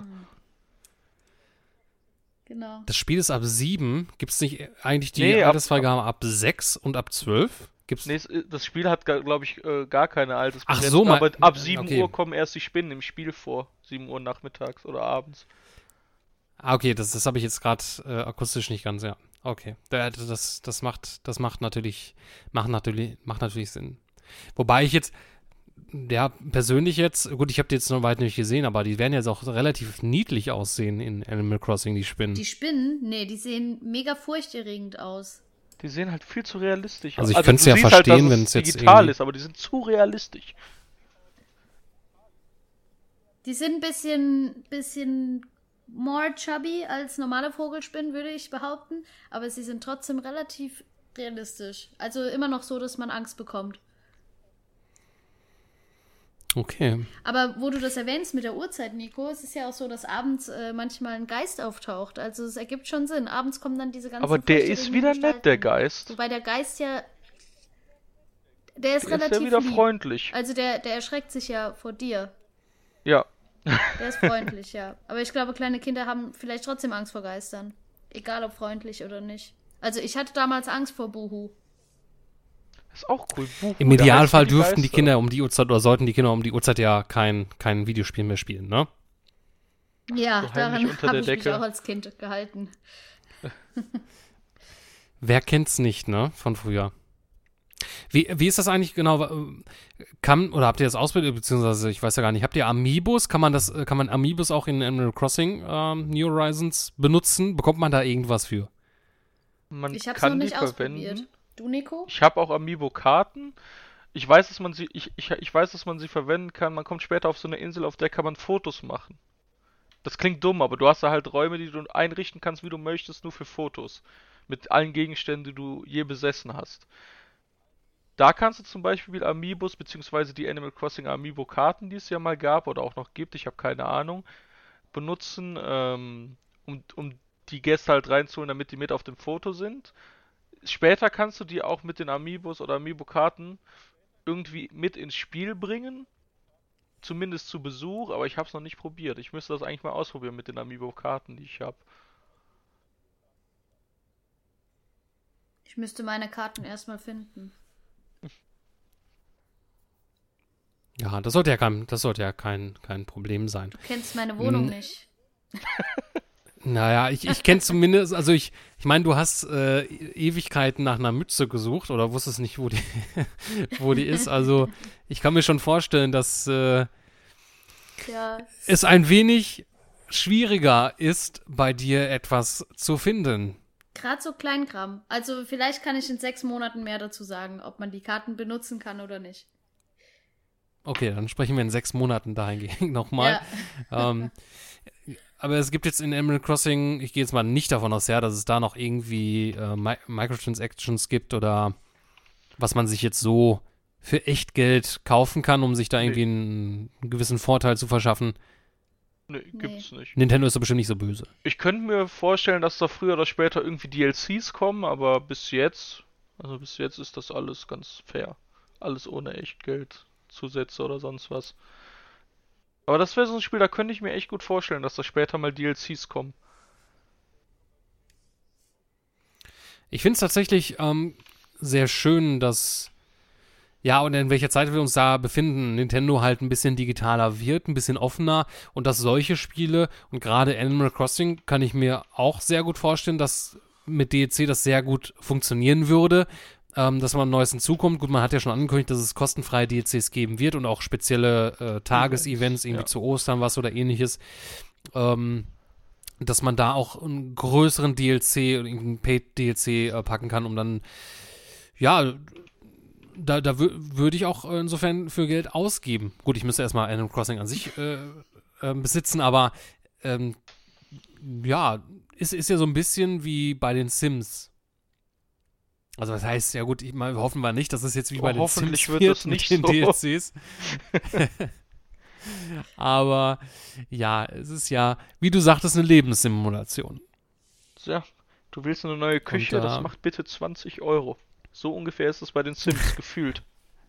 Genau. das Spiel ist ab sieben. Gibt es nicht eigentlich die Nee, ab- Altersfreigabe ab sechs und ab zwölf? Gibt's? Nee, es, das Spiel hat, glaube ich, äh, gar keine Altersbegrenzung, Ach so, mein- aber ab sieben okay. Uhr kommen erst die Spinnen im Spiel vor. sieben Uhr nachmittags oder abends. Ah, okay, das, das habe ich jetzt gerade äh, akustisch nicht ganz, ja. Okay. Da- Das, das macht, das macht natürlich, macht natürlich, macht natürlich Sinn. Wobei ich jetzt, ja, persönlich jetzt, gut, ich habe die jetzt noch weit nicht gesehen, aber die werden jetzt auch relativ niedlich aussehen in Animal Crossing, die Spinnen. Die Spinnen, nee, die sehen mega furchterregend aus. Die sehen halt viel zu realistisch Also aus. ich könnte es du ja siehst verstehen, halt, wenn dass es jetzt digital irgendwie- ist, aber die sind zu realistisch. Die sind ein bisschen, bisschen more chubby als normale Vogelspinnen, würde ich behaupten. Aber sie sind trotzdem relativ realistisch. Also immer noch so, dass man Angst bekommt. Okay. Aber wo du das erwähnst mit der Uhrzeit, Nico, es ist ja auch so, dass abends äh, manchmal ein Geist auftaucht. Also es ergibt schon Sinn. Abends kommen dann diese ganzen Aber der ist furchterregenden wieder nett, der Gestalten. Geist. Wobei der Geist ja, der ist Der ist relativ ja wieder lieb. freundlich. Also der, der erschreckt sich ja vor dir. Ja. Der ist freundlich, ja. Aber ich glaube, kleine Kinder haben vielleicht trotzdem Angst vor Geistern. Egal ob freundlich oder nicht. Also ich hatte damals Angst vor Buhu. Ist auch cool. Buhu, Im der heißt Idealfall wie dürften die Geister. Kinder um die Uhrzeit oder sollten die Kinder um die Uhrzeit ja kein, kein Videospiel mehr spielen, ne? Ja, So heimlich daran unter habe der ich mich Decke. auch als Kind gehalten. Wer kennt's nicht, ne? Von früher. Wie, wie ist das eigentlich genau? Kann, oder habt ihr das ausprobiert, beziehungsweise, ich weiß ja gar nicht, habt ihr Amiibos? Kann man das, kann man Amiibos auch in Animal Crossing ähm, New Horizons benutzen? Bekommt man da irgendwas für? Man Ich habe es kann noch die nicht ausprobiert. verwenden. Du, Nico? Ich habe auch Amiibo-Karten. Ich weiß, dass man sie, ich, ich, ich weiß, dass man sie verwenden kann. Man kommt später auf so eine Insel, auf der kann man Fotos machen. Das klingt dumm, aber du hast da halt Räume, die du einrichten kannst, wie du möchtest, nur für Fotos. Mit allen Gegenständen, die du je besessen hast. Da kannst du zum Beispiel Amiibos, beziehungsweise die Animal Crossing Amiibo-Karten, die es ja mal gab oder auch noch gibt, ich habe keine Ahnung, benutzen, ähm, um, um die Gäste halt reinzuholen, damit die mit auf dem Foto sind. Später kannst du die auch mit den Amiibos oder Amiibo-Karten irgendwie mit ins Spiel bringen. Zumindest zu Besuch, aber ich habe es noch nicht probiert. Ich müsste das eigentlich mal ausprobieren mit den Amiibo-Karten, die ich habe. Ich müsste meine Karten erstmal finden. Ja, das sollte ja kein, das sollte ja kein, kein Problem sein. Du kennst meine Wohnung Hm. nicht. Naja, ich, ich kenne zumindest, also ich, ich meine, du hast äh, Ewigkeiten nach einer Mütze gesucht oder wusstest nicht, wo die, wo die ist. Also ich kann mir schon vorstellen, dass äh, Ja, es ein wenig schwieriger ist, bei dir etwas zu finden. gerade so Kleinkram. Also vielleicht kann ich in sechs Monaten mehr dazu sagen, ob man die Karten benutzen kann oder nicht. Okay, dann sprechen wir in sechs Monaten dahingehend nochmal. Ja. Ähm, aber es gibt jetzt in Animal Crossing, ich gehe jetzt mal nicht davon aus, ja, dass es da noch irgendwie äh, Mi- Microtransactions gibt oder was man sich jetzt so für Echtgeld kaufen kann, um sich da Nee. irgendwie einen, einen gewissen Vorteil zu verschaffen. Nee, Nee. gibt's nicht. Nintendo ist doch bestimmt nicht so böse. Ich könnte mir vorstellen, dass da früher oder später irgendwie D L Cs kommen, aber bis jetzt, also bis jetzt ist das alles ganz fair. Alles ohne Echtgeld, Zusätze oder sonst was. Aber das wäre so ein Spiel, da könnte ich mir echt gut vorstellen, dass da später mal D L Cs kommen. Ich finde es tatsächlich ähm, sehr schön, dass, ja, und in welcher Zeit wir uns da befinden, Nintendo halt ein bisschen digitaler wird, ein bisschen offener und dass solche Spiele und gerade Animal Crossing kann ich mir auch sehr gut vorstellen, dass mit D L C das sehr gut funktionieren würde, ähm, dass man Neues hinzukommt. Gut, man hat ja schon angekündigt, dass es kostenfreie D L Cs geben wird und auch spezielle äh, Tagesevents, irgendwie ja. zu Ostern was oder ähnliches. Ähm, dass man da auch einen größeren D L C und irgendeinen Paid-D L C äh, packen kann, um dann, ja, da, da wür- würde ich auch äh, insofern für Geld ausgeben. Gut, ich müsste erstmal Animal Crossing an sich äh, äh, besitzen, aber ähm, ja, ist, ist ja so ein bisschen wie bei den Sims. Also das heißt, ja gut, ich mal, hoffen wir nicht, dass es jetzt wie Oh, bei den hoffentlich Sims wird es mit nicht den so. D L Cs. Aber ja, es ist ja, wie du sagtest, eine Lebenssimulation. Ja, du willst eine neue Küche, Und, äh, das macht bitte zwanzig Euro. So ungefähr ist es bei den Sims gefühlt.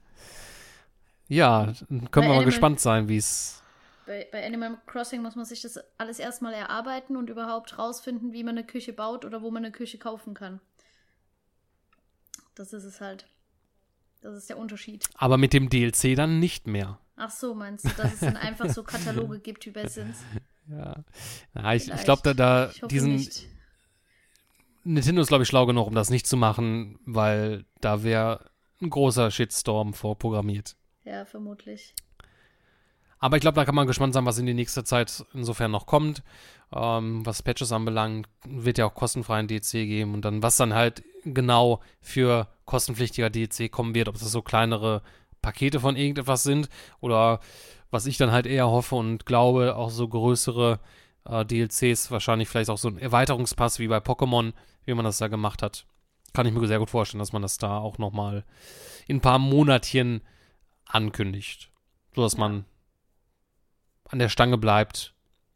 Ja, dann können Bei wir mal Animal- gespannt sein, wie es. Bei, bei Animal Crossing muss man sich das alles erstmal erarbeiten und überhaupt rausfinden, wie man eine Küche baut oder wo man eine Küche kaufen kann. Das ist es halt. Das ist der Unterschied. Aber mit dem D L C dann nicht mehr. Ach so, meinst du, dass es dann einfach so Kataloge gibt wie bei Sims? Ja, ja ich, ich Vielleicht. glaube, da, da Ich hoffe diesen nicht. Nintendo ist, glaube ich, schlau genug, um das nicht zu machen, weil da wäre ein großer Shitstorm vorprogrammiert. Ja, vermutlich. Aber ich glaube, da kann man gespannt sein, was in die nächste Zeit insofern noch kommt. Ähm, was Patches anbelangt, wird ja auch kostenfreien D L C geben und dann, was dann halt genau für kostenpflichtiger D L C kommen wird, ob das so kleinere Pakete von irgendetwas sind oder was ich dann halt eher hoffe und glaube, auch so größere äh, D L Cs, wahrscheinlich vielleicht auch so ein Erweiterungspass wie bei Pokémon, wie man das da gemacht hat. Kann ich mir sehr gut vorstellen, dass man das da auch nochmal in ein paar Monatchen ankündigt, sodass Ja. man an der Stange bleibt.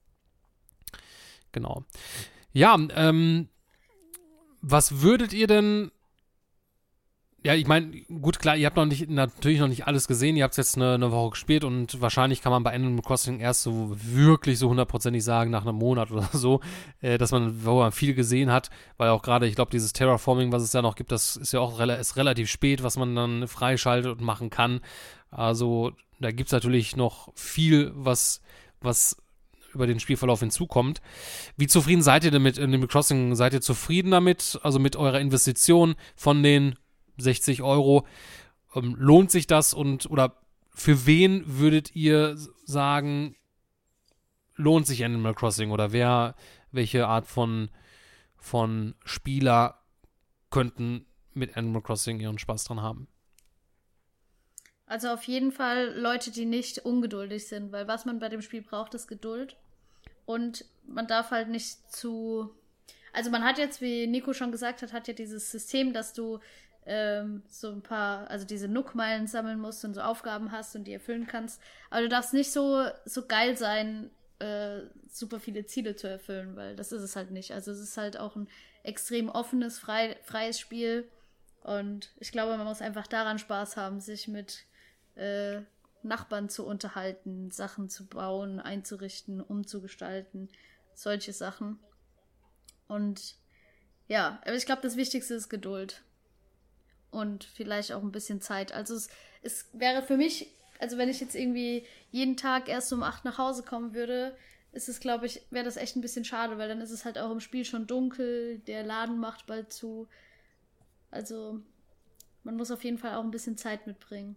Genau. Ja, ähm, was würdet ihr denn, ja, ich meine, gut, klar, ihr habt noch nicht, natürlich noch nicht alles gesehen, ihr habt es jetzt eine, eine Woche gespielt und wahrscheinlich kann man bei Animal Crossing erst so wirklich so hundertprozentig sagen, nach einem Monat oder so, äh, dass man, wo man viel gesehen hat, weil auch gerade, ich glaube, dieses Terraforming, was es da noch gibt, das ist ja auch rela- ist relativ spät, was man dann freischaltet und machen kann. Also, da gibt es natürlich noch viel, was, was über den Spielverlauf hinzukommt. Wie zufrieden seid ihr denn mit Animal Crossing? Seid ihr zufrieden damit? Also mit eurer Investition von den sechzig Euro? Ähm, lohnt sich das und oder für wen würdet ihr sagen, lohnt sich Animal Crossing oder wer, welche Art von, von Spieler könnten mit Animal Crossing ihren Spaß dran haben? Also auf jeden Fall Leute, die nicht ungeduldig sind, weil was man bei dem Spiel braucht, ist Geduld. Und man darf halt nicht zu... Also man hat jetzt, wie Nico schon gesagt hat, hat ja dieses System, dass du ähm, so ein paar, also diese Nook-Meilen sammeln musst und so Aufgaben hast und die erfüllen kannst. Aber du darfst nicht so, so geil sein, äh, super viele Ziele zu erfüllen, weil das ist es halt nicht. Also es ist halt auch ein extrem offenes, frei, freies Spiel. Und ich glaube, man muss einfach daran Spaß haben, sich mit äh, Nachbarn zu unterhalten, Sachen zu bauen, einzurichten, umzugestalten, solche Sachen. Und ja, aber ich glaube, das Wichtigste ist Geduld. Und vielleicht auch ein bisschen Zeit. Also es, es wäre für mich, also wenn ich jetzt irgendwie jeden Tag erst um acht nach Hause kommen würde, ist es, glaube ich, wäre das echt ein bisschen schade, weil dann ist es halt auch im Spiel schon dunkel, der Laden macht bald zu. Also man muss auf jeden Fall auch ein bisschen Zeit mitbringen.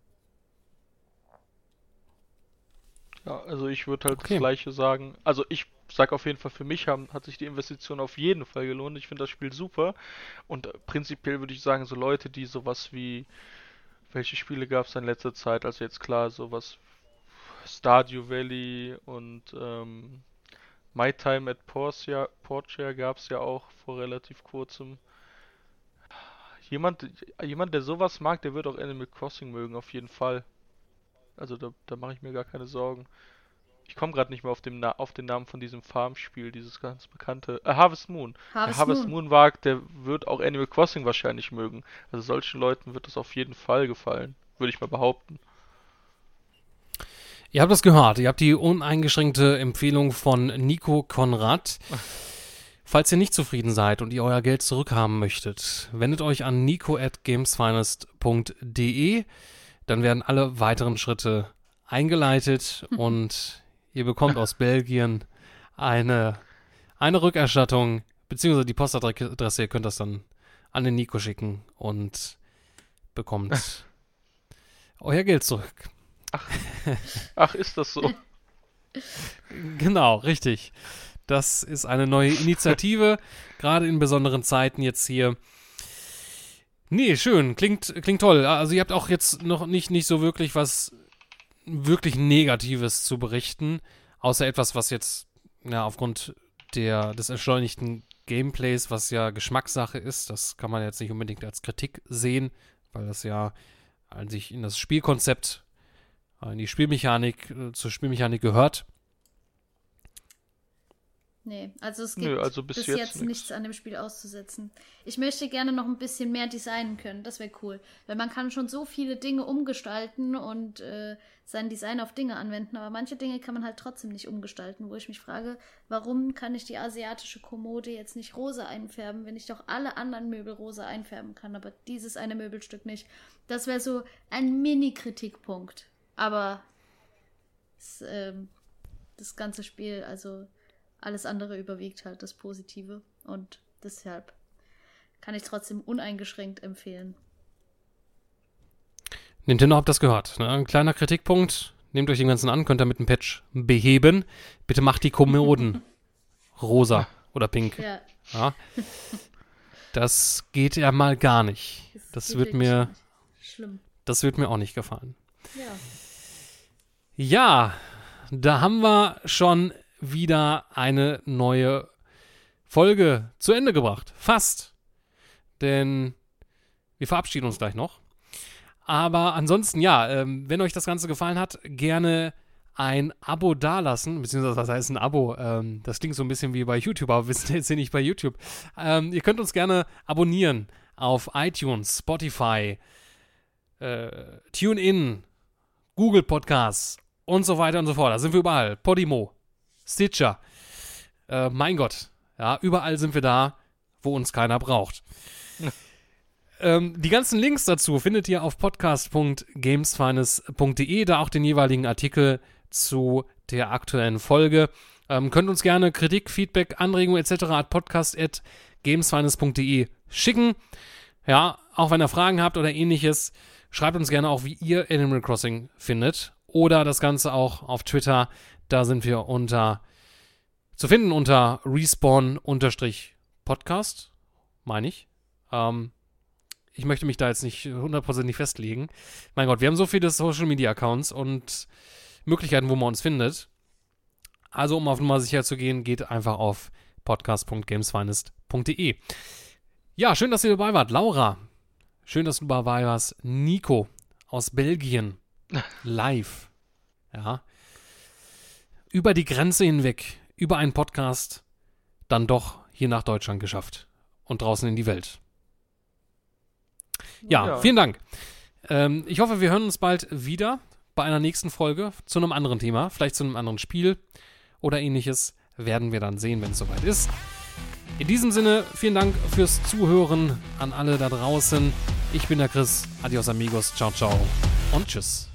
Ja, also ich würde halt Okay. das Gleiche sagen. Also ich sag auf jeden Fall, für mich haben, hat sich die Investition auf jeden Fall gelohnt. Ich finde das Spiel super. Und äh, prinzipiell würde ich sagen, so Leute, die sowas wie, welche Spiele gab es in letzter Zeit? Also jetzt klar, sowas Stardew Valley und ähm, My Time at Portia, Portia gab es ja auch vor relativ kurzem. Jemand, jemand, der sowas mag, der wird auch Animal Crossing mögen, auf jeden Fall. Also da, da mache ich mir gar keine Sorgen. Ich komme gerade nicht mehr auf, dem Na- auf den Namen von diesem Farmspiel, dieses ganz bekannte. Äh, Harvest Moon. Harvest Der Harvest Moon. Moon wagt, der wird auch Animal Crossing wahrscheinlich mögen. Also solchen Leuten wird das auf jeden Fall gefallen, würde ich mal behaupten. Ihr habt das gehört. Ihr habt die uneingeschränkte Empfehlung von Nico Konrad. Falls ihr nicht zufrieden seid und ihr euer Geld zurückhaben möchtet, wendet euch an nico at gamesfinest punkt de. Dann werden alle weiteren Schritte eingeleitet und ihr bekommt aus Belgien eine, eine Rückerstattung, beziehungsweise die Postadresse. Ihr könnt das dann an den Nico schicken und bekommt euer Geld zurück. Ach, ach, ist das so? Genau, richtig. Das ist eine neue Initiative, gerade in besonderen Zeiten jetzt hier. Nee, schön, klingt, klingt toll. Also ihr habt auch jetzt noch nicht, nicht so wirklich was wirklich Negatives zu berichten, außer etwas, was jetzt ja, aufgrund der, des entschleunigten Gameplays, was ja Geschmackssache ist, das kann man jetzt nicht unbedingt als Kritik sehen, weil das ja an sich in das Spielkonzept, in die Spielmechanik, zur Spielmechanik gehört. Nee, also es gibt Nö, also bis bis, jetzt jetzt nix. nichts an dem Spiel auszusetzen. Ich möchte gerne noch ein bisschen mehr designen können, das wäre cool. Weil man kann schon so viele Dinge umgestalten und äh, sein Design auf Dinge anwenden, aber manche Dinge kann man halt trotzdem nicht umgestalten, wo ich mich frage, warum kann ich die asiatische Kommode jetzt nicht rosa einfärben, wenn ich doch alle anderen Möbel rosa einfärben kann, aber dieses eine Möbelstück nicht. Das wäre so ein Mini-Kritikpunkt. Aber das, ähm, das ganze Spiel, also alles andere überwiegt halt das Positive und deshalb kann ich trotzdem uneingeschränkt empfehlen. Nintendo habt das gehört. Ne? Ein kleiner Kritikpunkt. Nehmt euch den ganzen an, könnt ihr mit dem Patch beheben. Bitte macht die Kommoden rosa oder pink. Ja, Ja. Das geht ja mal gar nicht. Das geht wird wirklich mir, nicht. Schlimm. das wird mir auch nicht gefallen. Ja. Ja, da haben wir schon wieder eine neue Folge zu Ende gebracht. Fast. Denn wir verabschieden uns gleich noch. Aber ansonsten, ja, ähm, wenn euch das Ganze gefallen hat, gerne ein Abo dalassen. Beziehungsweise, was heißt ein Abo? Ähm, das klingt so ein bisschen wie bei YouTube, aber wir sind jetzt hier nicht bei YouTube. Ähm, ihr könnt uns gerne abonnieren auf iTunes, Spotify, äh, TuneIn, Google Podcasts und so weiter und so fort. Da sind wir überall. Podimo, Stitcher. Äh, mein Gott. Ja, überall sind wir da, wo uns keiner braucht. ähm, die ganzen Links dazu findet ihr auf podcast punkt gamesfinest punkt de, da auch den jeweiligen Artikel zu der aktuellen Folge. Ähm, könnt uns gerne Kritik, Feedback, Anregungen et cetera at podcast at gamesfinest punkt de schicken. Ja, auch wenn ihr Fragen habt oder ähnliches, schreibt uns gerne auch, wie ihr Animal Crossing findet. Oder das Ganze auch auf Twitter. Da sind wir unter zu finden unter Respawn-Podcast, meine ich. Ähm, ich möchte mich da jetzt nicht hundertprozentig festlegen. Mein Gott, wir haben so viele Social-Media-Accounts und Möglichkeiten, wo man uns findet. Also, um auf Nummer sicher zu gehen, geht einfach auf podcast punkt gamesfinest punkt de. Ja, schön, dass ihr dabei wart. Laura, schön, dass du dabei warst. Nico aus Belgien, live. Ja. Über die Grenze hinweg, über einen Podcast, dann doch hier nach Deutschland geschafft und draußen in die Welt. Ja, Ja. vielen Dank. Ähm, ich hoffe, wir hören uns bald wieder bei einer nächsten Folge zu einem anderen Thema, vielleicht zu einem anderen Spiel oder ähnliches. Werden wir dann sehen, wenn es soweit ist. In diesem Sinne, vielen Dank fürs Zuhören an alle da draußen. Ich bin der Chris. Adios amigos. Ciao, ciao und tschüss.